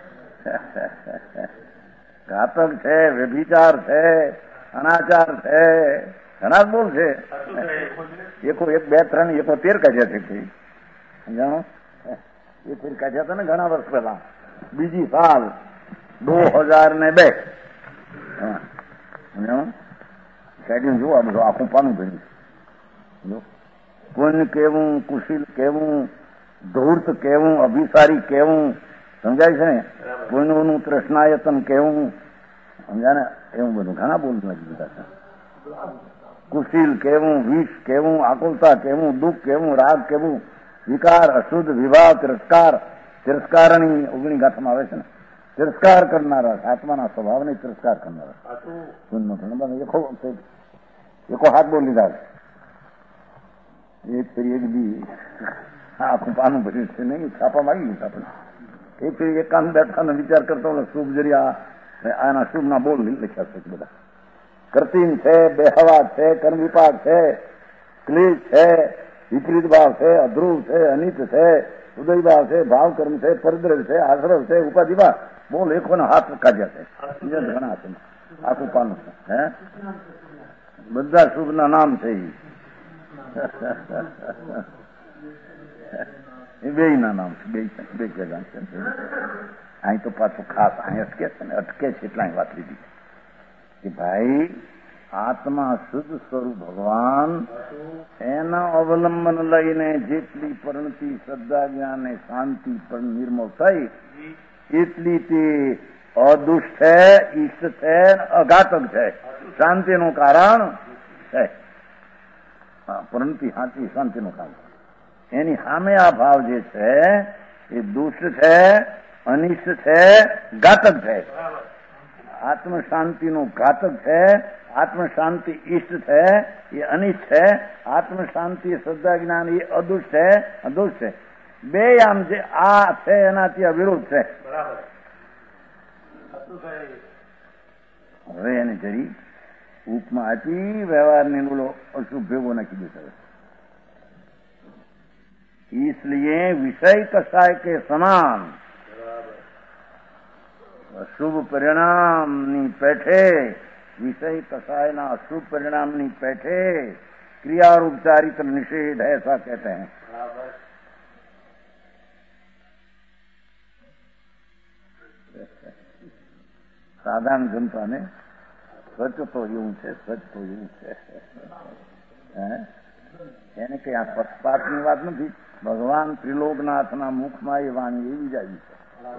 ઘાતક છે, વ્યભિચાર છે, અનાચાર છે, ઘણા બોલ છે। એકો એક બે ત્રણ એકો તેર કાઢ્યા છે, સમજાણો એ તેર કાઢ્યા હતા ને ઘણા વર્ષ પહેલા, બીજી સાલ दो हजार ने बे समझाणो કાઢ્યું જો આ બધું આખું પાનું ભર્યું. પુણ્ય કેવું, કુશીલ કેવું, ધૂર્ત કેવું, અભિસારી કેવું, સમજાય છે ને? પુણ્યનું તૃષ્ણાયતન કેવું, સમજા ને? એવું બધું ઘણા બોલ લાગી બધા છે. કુશીલ કેવું, વિષ કેવું, આકુલતા કેવું, દુઃખ કેવું, રાગ કેવું, વિકાર, અશુદ્ધ, વિભાવ, તિરસ્કાર. તિરસ્કારની ઓગણી ગાથામાં આવે છે ને, તિરસ્કાર કરનારા, આત્માના સ્વભાવને તિરસ્કાર કરનારા. એકો હાથ બોલ લીધા એક ફરી એક બી આખું પાનું ભર્યું છે નહીં, છાપા માગી લીધા આપણે. એક ફરી એકાંત બેઠાનો વિચાર કરતો શુભ જરિયા આના શુભના બોલ લખ્યા છે બધા. કરતીન છે, બેહવા છે, કર્મ વિપાક છે, ક્લેશ છે, વિપરીત ભાવ છે, અધ્રુવ છે, અનિત છે, ઉદય ભાવ છે, ભાવ કર્મ છે, પરદ્રવ છે, આશ્રવ છે, ઉપાધિ ભાવ. બોલ એકોને હાથ કાઢ્યા છે, બીજા ઘણા છે આખું પાનું છે. હે બધા શુભના નામ છે એ બે ના નામ છે, બે બે જગા છે. અહીં તો પાછું ખાસ અહીં અટકે છે ને, અટકે છે એટલા વાત લીધી કે ભાઈ આત્મા શુદ્ધ સ્વરૂપ ભગવાન એના અવલંબન લઈને જેટલી પરિણતિ, શ્રદ્ધા, જ્ઞાન અને શાંતિ પણ નિર્મળ થઈ એટલી તે અદુષ્ટ છે, ઈષ્ટ છે, અઘાતક છે, શાંતિનું કારણ છે. પરિણતિ શાંતિ શાંતિનું કારણ. એની સામે આ ભાવ જે છે એ દુષ્ટ છે, અનિષ્ટ છે, ઘાતક છે. આત્મ શાંતિનું ઘાતક છે, આત્મ શાંતિ ઈષ્ટ છે, એ અનિષ્ટ છે. આત્મ શાંતિ શ્રદ્ધા જ્ઞાન એ અદુષ્ટ છે, અદુષ્ટ છે. બે આમ જે આ છે એનાથી અવિરોધ છે. હવે એને જરી ઉપમા આપી વ્યવહારની બોલો અશુભ ભેગો નાખી દેશે. इसलिए विषय कसाय के समान અશુભ પરિણામની પેઠે, વિષય કસાયના અશુભ પરિણામની પેઠે ક્રિયારૂપ ચારિત્ર નિષેધ ऐसा कहते हैं. સાધારણ જનતાને સચ તો એવું છે, સચ તો એવું છે. એને કઈ આ પક્ષપાતની વાત નથી. ભગવાન ત્રિલોકનાથના મુખમાં એ વાણી એવી જ આવી છે.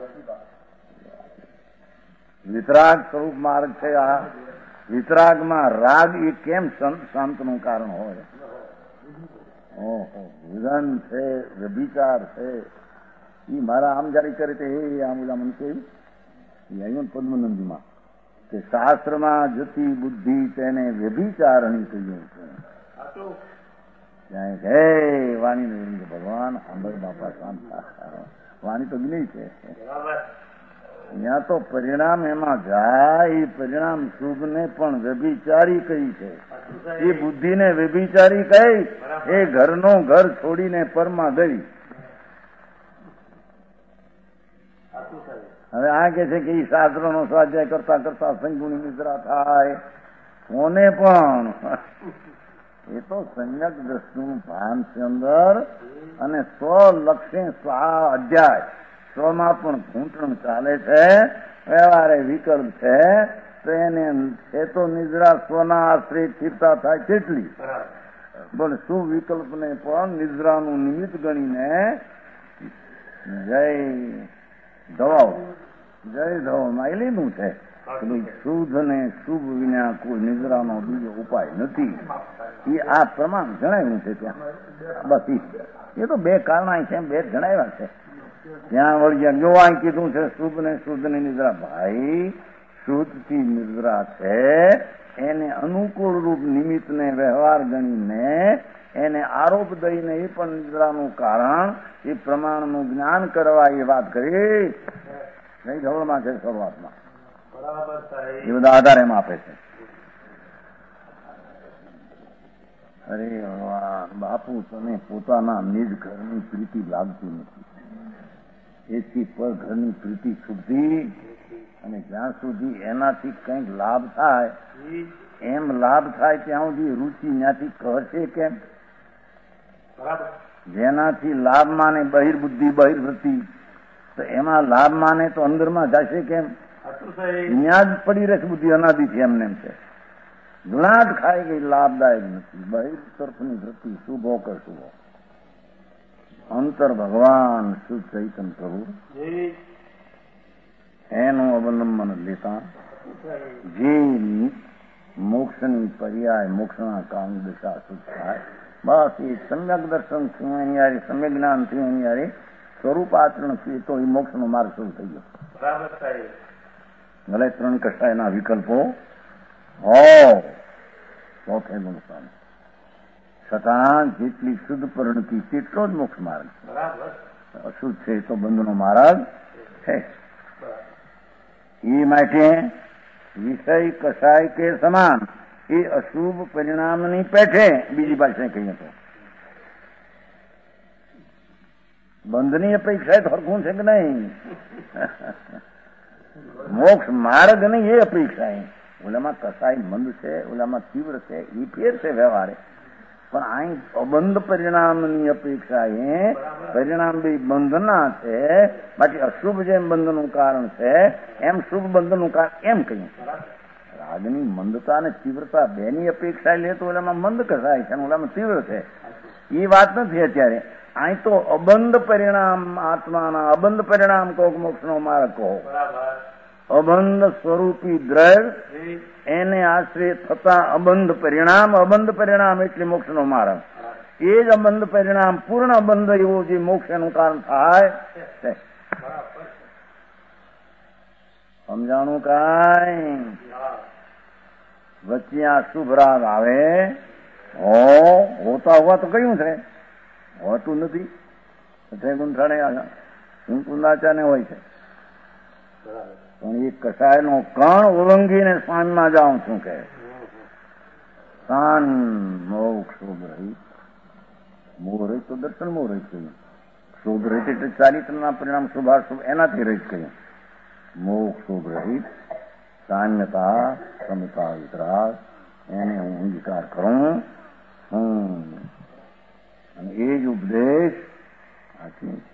વિતરાગ સ્વરૂપ માર્ગ છે આ. વિતરાગમાં રાગ એ કેમ શાંતનું કારણ હોય? ઓહો, વિધાન છે, વ્યભિચાર છે. એ મારા આમ જારી કરે તે હે આમ ઓલા મને કહ્યું આવ્યું પદ્મનંદીમાં કે શાસ્ત્રમાં જતી બુદ્ધિ તેને વ્યભિચારણી કહ્યું છે. ત્યાં હે વાણી ભગવાન આંબર બાપા શાંત વાણી તો નહીં છે. ત્યાં તો પરિણામ એમાં જાય, એ પરિણામ શુભ ને પણ વ્યભિચારી કહી છે. એ બુદ્ધિને વ્યભિચારી કહી, એ ઘરનો ઘર છોડીને પરમાં ગઈ. હવે આ કે છે કે એ શાસ્ત્રોનો સ્વાધ્યાય કરતા કરતા સંગુણી નિદ્રા થાય. કોને પણ એ તો સંયક દ્રષ્ટિનું ભાન છે અંદર, અને સ્વલક્ષે સ્વા અધ્યાય સ્વમાં પણ ઘૂંટણ ચાલે છે, વ્યવહારે વિકલ્પ છે. તો એને એ તો નિદ્રા સ્વના આશ્રય સ્થિરતા થાય કેટલી, પણ શું વિકલ્પને પણ નિદ્રાનું નિમિત્ત ગણીને જય ધવાઓ જય ધવામાં એ લીધું છે. શુદ્ધ ને શુભ વિના કોઈ નિદ્રાનો બીજો ઉપાય નથી. એ આ પ્રમાણ જણાવ્યું છે ત્યાં. બસ એ તો બે કારણ છે, બે જણાવ્યા છે. ત્યાં વળી જો આ કીધું છે શુભ ને શુદ્ધ ની નિદ્રા. ભાઈ શુદ્ધ થી નિદ્રા છે એને અનુકૂળ રૂપ નિમિત્ત ને વ્યવહાર ગણીને એને આરોપ દઈને એ પણ નિદ્રાનું કારણ એ પ્રમાણનું જ્ઞાન કરવા એ વાત કરી. કઈ ધવળમાં છે શરૂઆતમાં એ બધા આધાર એમાં આપે છે. અરે ભગવાન બાપુ તને પોતાના નિજ ઘરની પ્રીતિ લાગતી નથી. એથી પર ઘરની પ્રીતિ છૂટતી, અને જ્યાં સુધી એનાથી કંઈક લાભ થાય એમ લાભ થાય ત્યાં સુધી રુચિ ત્યાંથી કહશે કેમ? જેનાથી લાભ માને બહિર્બુદ્ધિ બહિર્વૃત્તિ, તો એમાં લાભ માને તો અંદરમાં જશે કેમ? ત્યાં જ પડી રહેશે બુદ્ધિ અનાદિથી એમને એમ છે. ગુણાટ ખાઈ ગઈ, લાભદાયક નથી. બહિર તરફની વૃત્તિ શુભો કે શુભો, અંતર ભગવાન શુદ્ધ ચૈતન્ય પ્રભુ એનું અવલંબન લેતા જે મોક્ષની પર્યાય મોક્ષના કામ દિશા શુદ્ધ થાય. બસ એ સમ્યક દર્શન થયું એની યારે, સમ્યક જ્ઞાન થયું એની યારે, સ્વરૂપ આચરણ થયું તો એ મોક્ષનો માર્ગ શરૂ થઈ ગયો. ભલે ત્રણ કક્ષાના વિકલ્પો હો ચોથે ગુણ સ્વામી, છતાં જેટલી શુદ્ધ પરિણતિ તેટલો જ મોક્ષ માર્ગ. અશુદ્ધ છે તો બંધનો માર્ગ છે. એ માટે વિષય કસાય કે સમાન એ અશુભ પરિણામની પેઠે બીજી ભાષા કહીએ તો બંધની અપેક્ષા તો હરખું છે કે નહીં? મોક્ષ માર્ગ નહીં એ અપેક્ષા. ઓલામાં કસાય મંદ છે, ઓલામાં તીવ્ર છે, એ ફેર છે વ્યવહારે. પણ અહીં અબંધ પરિણામની અપેક્ષા એ પરિણામ બી બંધના છે. બાકી અશુભ જેમ બંધનું કારણ છે એમ શુભ બંધનું કારણ એમ કહીએ. રાગની મંદતા અને તીવ્રતા બેની અપેક્ષા લે તો ઓલામાં મંદ કસાય છે, ઓલામાં તીવ્ર છે. એ વાત નથી અત્યારે. અહીં તો અબંધ પરિણામ આત્માના અબંધ પરિણામ કહો, મોક્ષનો માર્ગ કહો, અબંધ સ્વરૂપી દ્રવ્ય એને આશ્રય થતા અબંધ પરિણામ, અબંધ પરિણામ એટલે મોક્ષનો માર્ગ. એ જ અબંધ પરિણામ પૂર્ણ અબંધ એવો જે મોક્ષ એનું કારણ થાય છે. સમજાણું કાંઈ? વચ્ચે આ શુભ રાગ આવે હો, હોતા હોવા તો કયું છે, હોતું નથી. કુંકુંદાચાર્ય હોય છે, પણ એ કસાય નો કણ ઓળંગીને સ્વામીમાં જાઉં છું કે શાન મોક્ષ શુભ રહી. મોહ રહિત તો દર્શન મોહ રહિત કહ્યું. શુભ રહિત એટલે ચારિત્રના પરિણામ શુભાશુભ એનાથી રહિત કહ્યું. મોક્ષ શુભ રહિત સામ્યતા સમતા વિતરાગ એને હું અંગીકાર કરું. હમ અને એ જ ઉપદેશ સાચી છે.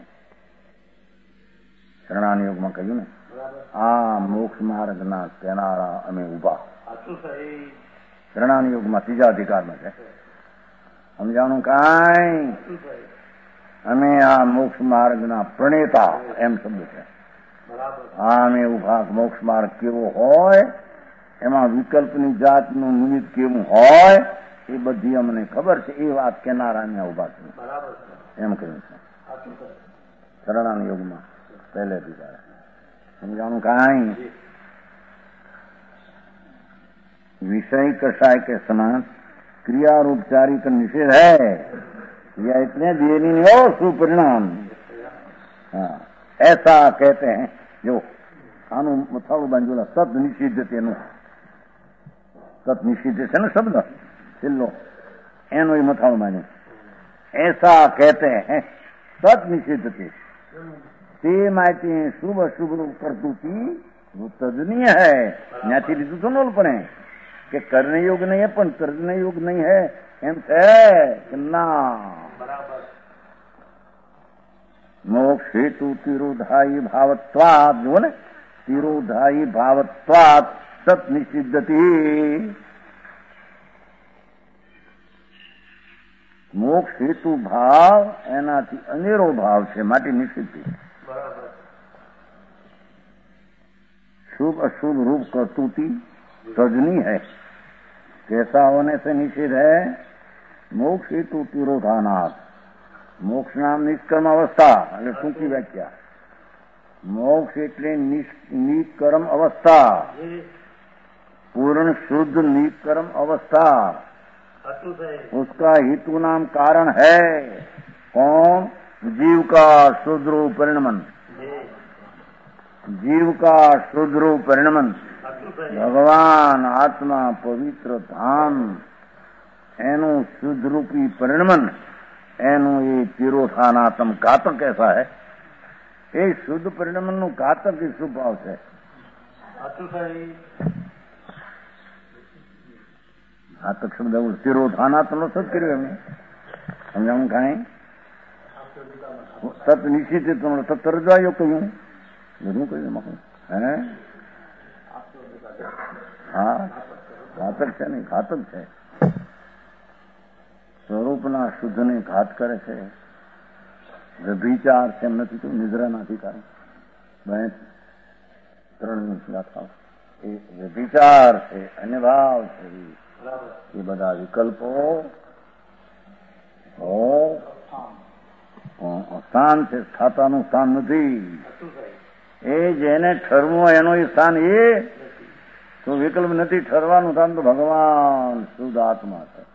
શરણાની યોગમાં કહ્યું ને, આ મોક્ષ માર્ગના કેનારા અમે ઉભા. શરણાની યોગમાં ત્રીજા અધિકારમાં છે. સમજાણું કાંઈ? અમે આ મોક્ષ માર્ગના પ્રણેતા એમ શબ્દ છે. આ અમે ઉભા. મોક્ષ માર્ગ કેવો હોય, એમાં વિકલ્પની જાતનું નિમિત્ત કેવું હોય, એ બધી અમને ખબર છે. એ વાત કેનારા ઉભા છે એમ કહ્યું છે શરણાની યોગમાં પહેલેથી. સમજાણું કાંઈ? विषय कषाय के समान क्रिया रूपचारी का निषेध है या इतने दिए नहीं और सुपरिणाम। हाँ, ऐसा कहते हैं जो આનું મથાળું બાંધેલા સત નિષિદ્ધ તેનું સત નિષિદ્ધ છે ને શબ્દ છેલ્લો એનો એ મથાળું બાંધ્યું. ऐसा कहते हैं સત નિષિદ્ધ તે માટે શુભ અશુભ કરતુંથી તજનીય હૈ. ત્યાંથી લીધું તો નોલ પણ કે કર્ણયોગ નહીં પણ કર્ણયોગ નહીં હે એમ છે કે ના. મોક્ષ હેતુ તિરોધાયી ભાવત્વાદ જુઓ ને, તિરોધાયી ભાવત્વાદ સત નિષિદ્ધતિ. મોક્ષ હેતુ ભાવ એનાથી અનેરો ભાવ છે માટે નિષિદ્ધ. शुभ अशुभ रूप कर्तुति तजनी है. कैसा होने से निषेध है? मोक्ष हेतु तिरोधानाथ. मोक्ष नाम निष्कर्म अवस्था એટલે ટૂંકી વ્યાખ્યા. मोक्ष એટલે निष्कर्म अवस्था, पूर्ण शुद्ध निष्कर्म अवस्था. उसका हेतु नाम कारण है कौन? जीव का शुद्ध रूप परिणमन. जीव का शुद्ध रूप परिणमन, भगवान आत्मा पवित्र धाम एनु शुद्ध रूपी परिणमन एनु ये तिरोधानात्म घातक ऐसा है. ये शुद्ध परिणमन नु घातक ही शुभ भाव है. घातक शब्द तिरोधानात्म सत કર્યું એમને સમજાવું કાંઈ? સત નિશ્ચિત તમને સત રજવાયો કહ્યું બધું કહ્યું હે. હા ઘાતક છે ને ઘાતક છે. સ્વરૂપના શુદ્ધને ઘાત કરે છે. વ્યભિચાર છે એમ નથી તું નિદ્રાના અધિકાર બે ત્રણ ગાથાઓ એ વ્યભિચાર છે, અન્ય ભાવ છે. એ બધા વિકલ્પો સ્થાન છે, સ્થાતાનું સ્થાન નથી. એ જેને ઠરવું એનો સ્થાન એ તો વિકલ્પ નથી. ઠરવાનું સ્થાન તો ભગવાન શુદ્ધ આત્મા છે.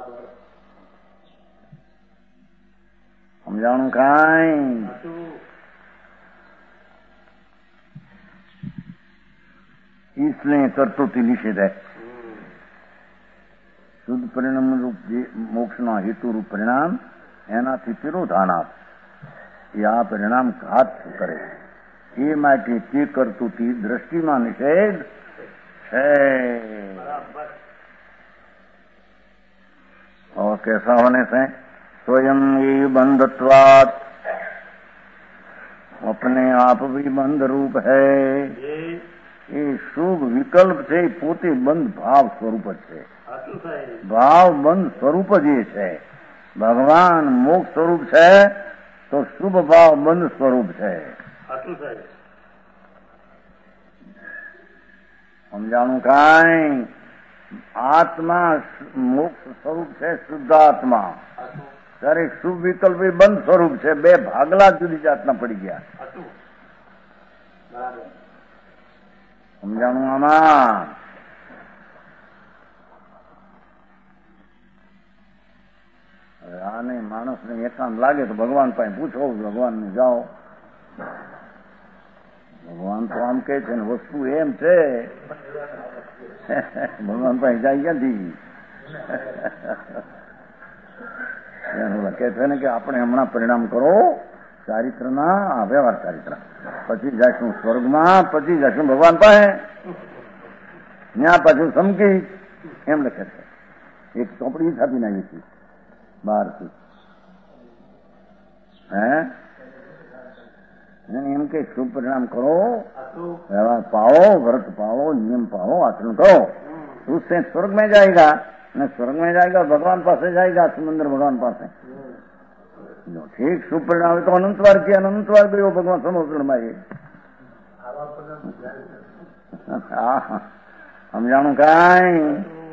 સમજાણું કાંઈ? इसलिए कर्तृत्व निषेध है. શુદ્ધ પરિણામ રૂપ જે મોક્ષના હેતુ રૂપ પરિણામ એનાથી તિરોધાનાથ એ આ પરિણામ ઘાત કરે એ માટે તે કર્તુથી દ્રષ્ટિમાં નિષેધ છે. और कैसा होने से स्वयं ये बंधत्वात् अपने आप भी बंध रूप है. એ શુભ વિકલ્પ છે એ પોતે બંધ ભાવ સ્વરૂપ જ છે. ભાવ બંધ સ્વરૂપ જ એ છે. ભગવાન મોક્ષ સ્વરૂપ છે તો શુભ ભાવ બંધ સ્વરૂપ છે. સમજાણું કાંઈ? આત્મા મોક્ષ સ્વરૂપ છે, શુદ્ધ આત્મા. ત્યારે શુભ વિકલ્પ એ બંધ સ્વરૂપ છે. બે ભાગલા જુદી જાતના પડી ગયા. સમજાણું આમાં? આને માણસને એકાંત લાગે તો ભગવાન પાસે પૂછો, ભગવાનને જાઓ. ભગવાન તો આમ કે છે ને વસ્તુ એમ છે. ભગવાન પાસે જાય ક્યાંથી? કે છે ને કે આપણે હમણાં પરિણામ કરો ચારિત્રના, વ્યવહાર ચારિત્ર, પછી જઈશું સ્વર્ગમાં, પછી જઈશું ભગવાન પાસે. ત્યાં પાછું સમકી એમ લખે છે. એક ચોપડી છાપી નાખી હતી બહારથી. હે એમ કે શુભ પરિણામ કરો, व्यवहार पाओ, व्रत पाओ, नियम पाओ, आचरण करो, उससे स्वर्ग में जाएगा. न स्वर्ग में जाएगा भगवान पास जाएगा, समुद्र भगवान पास. जो ठीक शुभ परिणाम तो अनंतवार किया, अनंतवार गयो भगवान समुद्र में. સમજાણું કાંઈ?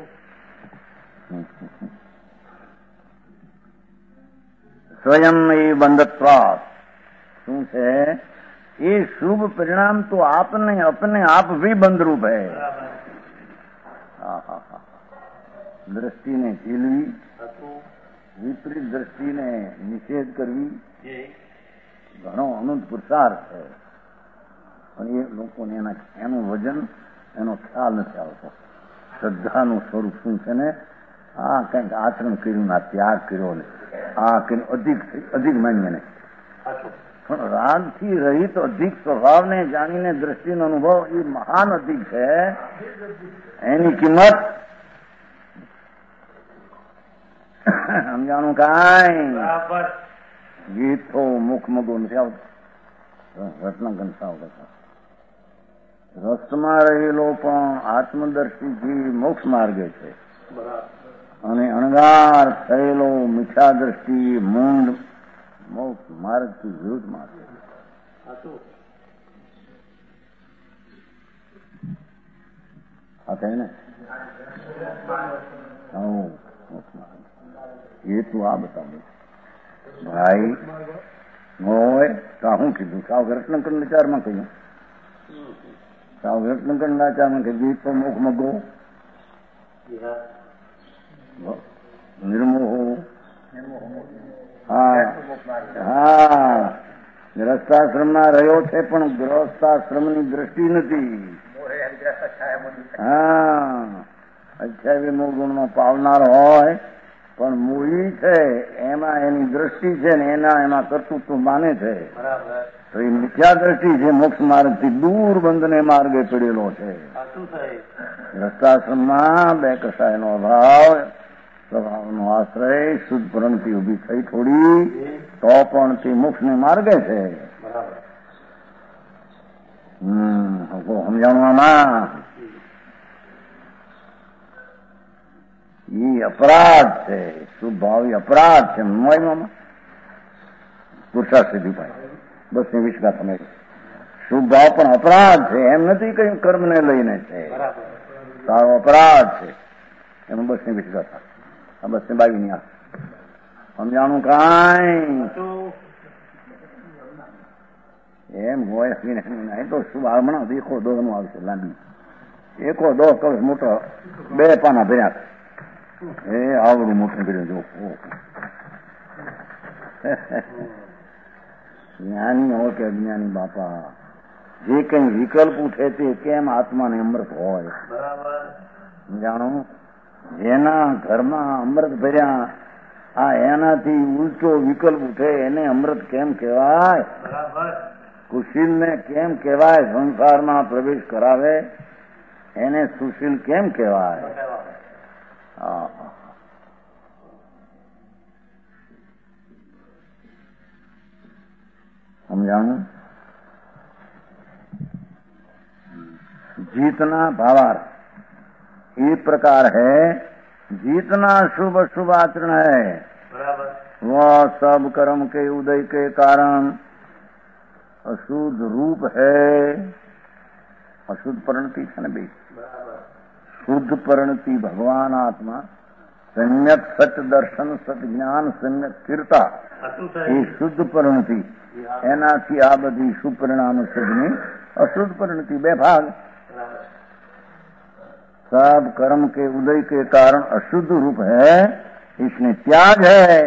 સ્વયં એ બંધત્વાત શું છે? ये शुभ परिणाम तो आपने अपने आप भी बंधरूप है. दृष्टि ने झेलवी, विपरीत दृष्टि ने निषेध करवी ઘણો અનંત પુરુષાર્થ છે. પણ એ લોકોને એના એનું વજન, એનો ખ્યાલ નથી આવતો. શ્રદ્ધાનું સ્વરૂપ શું છે ને? આ કંઈક આચરણ કર્યું, આ ત્યાગ કર્યો ને આ કંઈક અધિક અધિક માન્ય ને. પણ રાગથી રહિત અધિક સ્વભાવને જાણીને દ્રષ્ટિનો અનુભવ એ મહાન અધિક છે. એની કિંમત સમજાણું કાંઈ? ગીત તો મુખ મગો નથી આવતો. રત્ન ઘનસાવ કરતા રસમાં રહેલો પણ આત્મદર્શિથી મોક્ષ માર્ગે છે, અને અણગાર થયેલો મિથ્યા દ્રષ્ટિ મૂંડ મોક્ષ માર્ગથી વિરુદ્ધ માર્ગ. આ કહે ને એ તું આ બતાવે ભાઈ હોય તો હું કીધું સાવ રત્નકંડ વિચારમાં કહ્યું. સાવ રત્નકંડ વિચારમાં કે ગીત તો મુખ મગો નિર્મોહો. હા હા ગ્રસ્તાશ્રમમાં રહ્યો છે પણ ગ્રસ્તાશ્રમની દ્રષ્ટિ નથી. હા અઠ્યાવી મૂળ ગુણમાં પાવનાર હોય પણ મૂળી છે એમાં એની દ્રષ્ટિ છે ને એના એમાં કર્તૃત્વ માને છે. તો એ મિથ્યા દ્રષ્ટિ છે, મોક્ષ માર્ગથી દૂર બંધને માર્ગે પડેલો છે. ગ્રસ્તાશ્રમમાં બે કસાયનો અભાવ, સ્વભાવનો આશ્રય, શુદ્ધ પરંથી ઉભી થઈ થોડી તો પણ તે મોક્ષને માર્ગે છે. હમ સમજાણવામાં એ અપરાધ છે. શુભ ભાવ એ અપરાધ છે. મહિમામાં પુરુષાર્થ સિદ્ધિ પાય બસ એ વિશ્વાસ તમે શુભ ભાવ પણ અપરાધ છે એમ નથી કઈ કર્મને લઈને છે. તારો અપરાધ છે એમ બસ ની વિશ્વાસ આ બસ ને બાવી ની આ સમજાણું કાંઈ એમ હોય નહીં તો શુભ હમણાં એકો દો નું આવશે લાંબી એકો દો કલશ મોટો બે પાના ભર્યા એ આવડું મોટું કર્યું જો જ્ઞાની હોય કે અજ્ઞાની બાપા જે કઈ વિકલ્પ ઉઠે તે કેમ આત્માને અમૃત હોય જાણો જેના ઘરમાં અમૃત ભર્યા આ એનાથી ઉલટો વિકલ્પ ઉઠે એને અમૃત કેમ કહેવાય? કુશીલને કેમ કહેવાય? સંસારમાં પ્રવેશ કરાવે એને સુશીલ કેમ કહેવાય? હા समझाऊं? जीतना भावार्थ ये प्रकार है, जीतना शुभ शुभ आचरण है वह सब कर्म के उदय के कारण अशुद्ध रूप है. अशुद्ध परिणति है ना भाई, शुद्ध परिणति भगवान आत्मा सम्यक सत्य दर्शन सत्य ज्ञान सम्यक स्थिरता ये शुद्ध परिणति एनाथी आ बधी सुपरिणाम सिद्धनी अशुद्ध परिणति बे भाग. सब कर्म के उदय के कारण अशुद्ध रूप है, इसने त्याग है.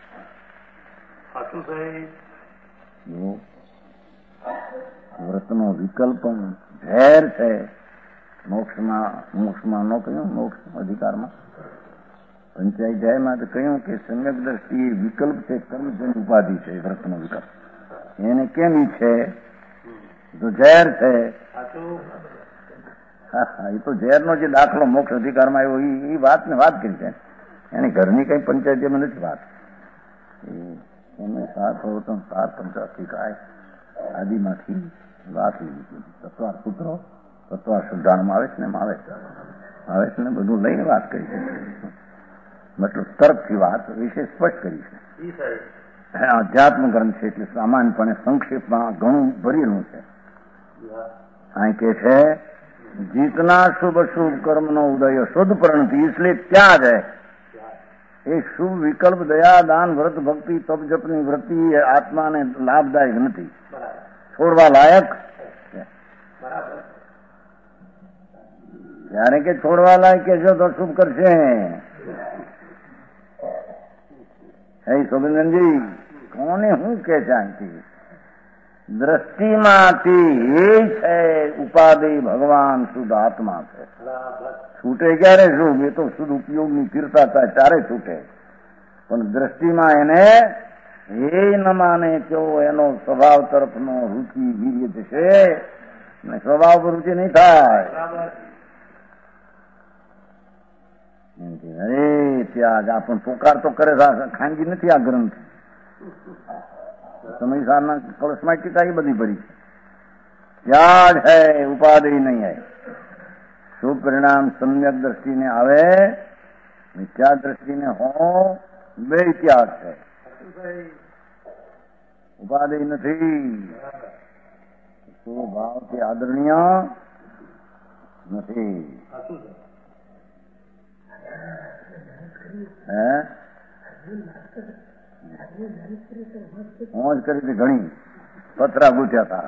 व्रतनो विकल्प झेर है. मोक्ष में मोक्ष में नो क्यों मोक्ष अधिकार में पंचायत जय में तो क्यों कि सम्यक दृष्टि विकल्प है, कर्मजन उपाधि है. व्रतनो विकल्प એને કેમ છે તો ઝેર છે. હા એ તો ઝેરનો જે દાખલો મોક્ષ અધિકારમાં આવ્યો એ વાત ને વાત કરી છે. એની ઘરની કઈ પંચાયતીમાં નથી વાત. એને સાત હોતો સાત પંચાસી કાય આદિમાંથી વાત લીધી. તત્વાર સૂત્રો તત્વાર શુદ્ધાનમાં આવે છે ને આવે છે આવે છે ને બધું લઈને વાત કરી છે. મતલબ તર્કથી વાત વિશે સ્પષ્ટ કરી છે. અધ્યાત્મ ગ્રંથ છે એટલે સામાન્યપણે સંક્ષેપમાં ઘણું ભરેલું છે. અહીં કે છે જીતના શુભ શુભ કર્મ નો ઉદય શુદ્ધ પરિણતિ इसलिए त्याग है. એ શુભ વિકલ્પ દયા દાન વ્રત ભક્તિ તપ જપની વૃત્તિ આત્માને લાભદાયક નથી, છોડવા લાયક. ત્યારે કે છોડવા લાયક કે જો તો શુભ કરશે. હે શોભનજી કોને શું કે છે અહીંથી દ્રષ્ટિમાંથી એ છે ઉપાધિ ભગવાન શુદ્ધ આત્મા છે. છૂટે ક્યારે શુભ? એ તો શુદ્ધ ઉપયોગની તીર્થતા થાય ત્યારે છૂટે. પણ દ્રષ્ટિમાં એને એ ન માને કેવો એનો સ્વભાવ તરફનો રુચિ વીર્ય જશે ને સ્વભાવ પર રુચિ નહીં થાય. અરે ત્યાગ આપણ પોકાર તો કરે ખાંગી નથી આ ગ્રંથ. સમય સારના કળશમાં ટીકા એ બધી ભરી છે. ત્યાગ હૈ ઉપાધિ નહીં હૈ. શુભ પરિણામ સમ્યક દ્રષ્ટિને આવે, મિથ્યા દ્રષ્ટિને હો, બે ત્યાગ છે. ઉપાધિ નથી. શુભ ભાવથી આદરણીય નથી. હે મોજ કરી હતી ઘણી. પતરા ગૂંથ્યા હતા.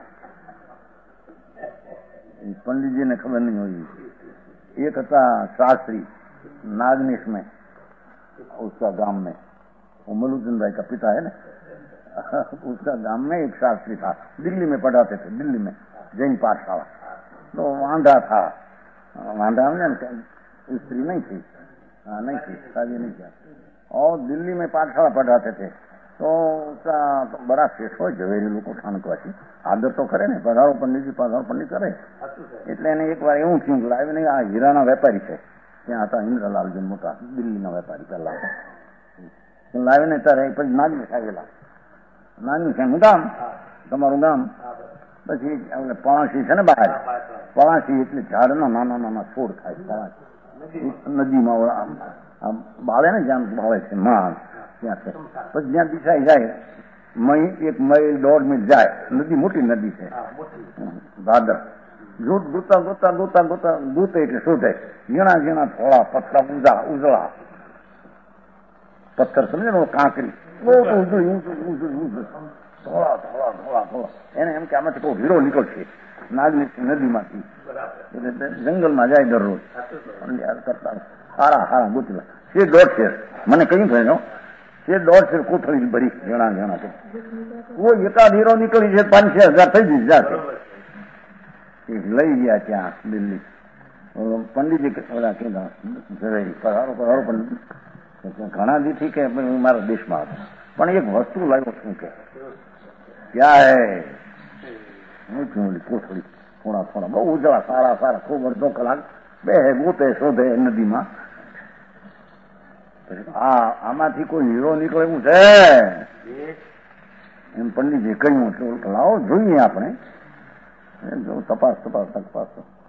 પંડિતજીને ખબર નહીં હોય. एक था शास्त्री नागनेश में, उसका गांव में, वो मलुचंद राय का पिता है ना, उसका गांव में एक शास्त्री था, दिल्ली में पढ़ाते थे, दिल्ली में जैन पाठशाला. तो वांधा था, वांधा में स्त्री नहीं थी, हाँ नहीं थी, शादी नहीं किया, और दिल्ली में पाठशाला पढ़ाते थे. तो उसका तो बड़ा शेष हो ઝવેરી લોકો ઠાણકવાથી આદર તો કરે ને, પધારો પંડિતજી પધારો પંડિત કરે. એટલે એને એક વાર એવું થયું લાવીને આ હીરાના વેપારી છે ત્યાં હતા ઇન્દ્રલાલ જે મોટા દિલ્હીના વેપારી પહેલા લાવીને ત્યારે પછી નાગનેશ આવેલા. નાગનેશ એનું ગામ, તમારું ગામ. પછી પણાસી છે ને બહાર, પણાસી એટલે ઝાડના નાના નાના છોડ થાય પણાસી, નદીમાં આમ આમ બાળે ને જ્યાં બાળે છે માં ત્યાં છે. પછી જ્યાં દિશાએ જાય મહી એક માઇલ દોઢ મિલ જાય, નદી મોટી નદી છે ભાદર. જૂત ગોતા ગોતા ગોતા ગોતા ગૂતે એટલે શોધે ઝીણા ઝીણા થોડા પતલા ઉજા ઉજળા પથ્થર સમજે ને કાંકરી ઉજળી ઉજળી ઉજળી ઉજળી થોડા થોડા થોડા થોડા એને એમ કે આમાંથી કોઈ હીરો નીકળશે નાગની નદીમાંથી. એટલે જંગલમાં જાય દરરોજ કરતા હારા હારા ગોતલા છે દોઢ શેર મને કઈ થયો છે દોઢ શેર કોથળી ભરી ઘણા ઘણા છે. કોઈ એકાદ હીરો નીકળી છે પાંચ છ હજાર થઈ જઈ જાય. લઈ ગયા ત્યાં દિલ્હી પંડિતજી ઓલા કીધા પધારો પધારો પંડિત. ઘણા દીથી કે મારા દેશમાં હતો પણ એક વસ્તુ લાવ્યો છું કે ક્યાં હે કોથળી થોડા થોડા બહુ ઉજળા સારા સારા ખૂબ અડધો કલાક બે ગોતે શોધે નદીમાં. હા આમાંથી કોઈ હીરો નીકળે એવું છે એમ પંડિતજી કહ્યું. લાવો જોઈએ આપણે તપાસ તપાસ તપાસ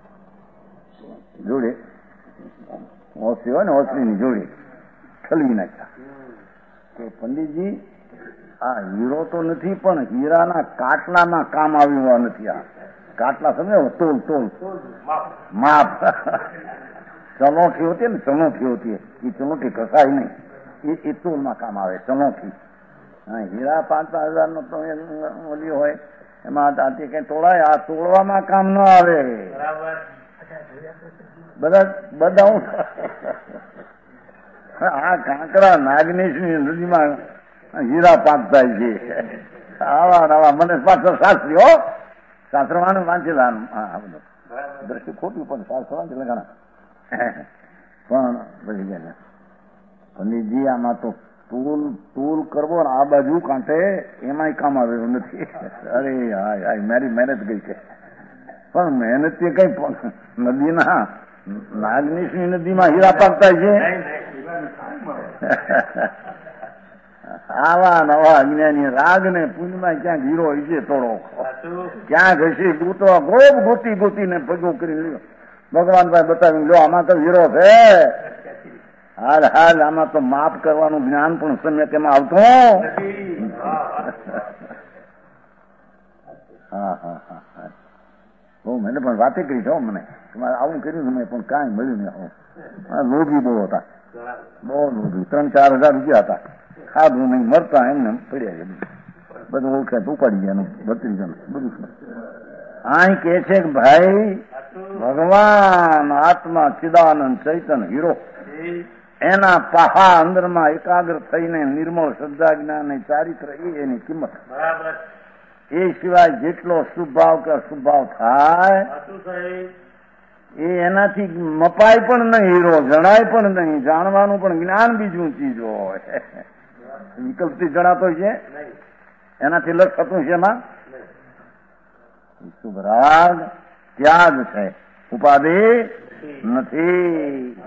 જોડે ઓસરી હોય ને ઓસરીની જોડે ઠલવી નાખ્યા કે પંડિતજી આ હીરો તો નથી પણ હીરાના કાટલામાં કામ આવ્યું નથી. આ કાટલા સમજો તોલ તોલ માપ ચલોઠી હોતી ને ચલોઠી હોતી એ ચલોઠી ઘસાય નહીં એ તોલમાં કામ આવે ચલોઠી. હા હીરા પાંચ હજાર નો તો ઓલી હોય એમાં દાંતી કઈ તોડાય આ તોડવામાં કામ ન આવે. બધા બધા આ કાંકરા નાગનેશની નદીમાં હીરા પાકતા છે. આવા નવા મને પાછળ શાસ્ત્રી હો શાસ્ત્ર વાળું વાંચેલા આ બધું દ્રષ્ટિ ખોટી પણ શાસ્ત્ર વાંચેલા ઘણા પણ બધી ગયા પંડિતજી આમાં તો તૂલ તૂલ કરવો ને આ બાજુ કાંઠે એમાંય કામ આવ્યું નથી. અરે હાય હાય મારી મહેનત ગઈ છે. પણ મહેનત કઈ નદીના નાગનેશની નદીમાં હીરા પાકતા છે. આવા નવા અજ્ઞાની રાગ ને પુંજમાં ક્યાંક હીરો હોય છે થોડો ક્યાંક હશે ગોતવા ગોબ ગોતી ગોતીને ભેગો કરી લ્યો. ભગવાન ભાઈ બતાવી લો આમાં તો હીરો છે. હાલ હાલ આમાં તો માપ કરવાનું જ્ઞાન પણ સમય તેમાં આવતું. હા હા હા બહુ મેં પણ વાતે કરી છો મને તમારે આવું કર્યું મેં પણ કાંઈ મળ્યું નહીં. લોભી બહુ હતા બહુ લોભી. ત્રણ ચાર હજાર રૂપિયા હતા ખાધું નહીં મરતા એમને પડ્યા છે બધું ઓળખાય ઉપાડી ગયા બત્રીસ જણ બધું. અહીં કે છે કે ભાઈ ભગવાન આત્મા ચિદાનંદ ચૈતન હીરો એના પાહા અંદરમાં એકાગ્ર થઈને નિર્મળ શ્રદ્ધા જ્ઞાન ચારિત્ર એ એની કિંમત. એ સિવાય જેટલો શુભાવ કે અશુભાવ થાય એ એનાથી મપાય પણ નહીં. હીરો જણાય પણ નહીં. જાણવાનું પણ જ્ઞાન બીજું ચીજ હોય. વિકલ્પથી જણાતો છે એનાથી લક્ષ થતું છે એમાં શુભ રાગ ત્યાગ છે ઉપાધિ નથી.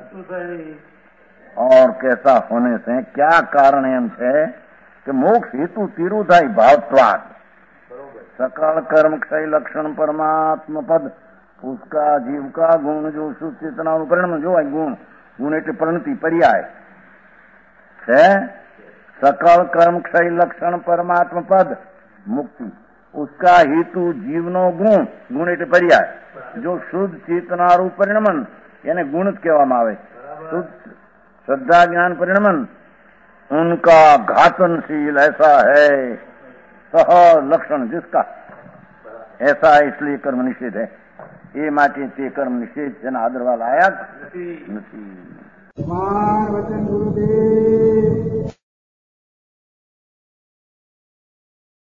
और कैसा होने से क्या कारण एम है कि मोक्ष हेतु तिरुधाई भावत्वाद सकल कर्म क्षय लक्षण परमात्मा पद उसका जीव का गुण जो शुद्ध चेतना परिणाम जो है गुण गुण એટલે પરિણતિ પર્યાય છે. सकल कर्म क्षय लक्षण परमात्मा पद मुक्ति उसका हेतु जीवनो गुण गुण એટલે પર્યાય જો શુદ્ધ ચેતના રૂપ પરિણમન એને ગુણ જ કહેવામાં આવે. શુદ્ધ श्रद्धा ज्ञान परिणमन उनका घातनशील ऐसा है सह लक्षण जिसका ऐसा है इसलिए कर्म निषेध है. ये माटे ते कर्म निषेध જેના આદરવા લાયક નથી.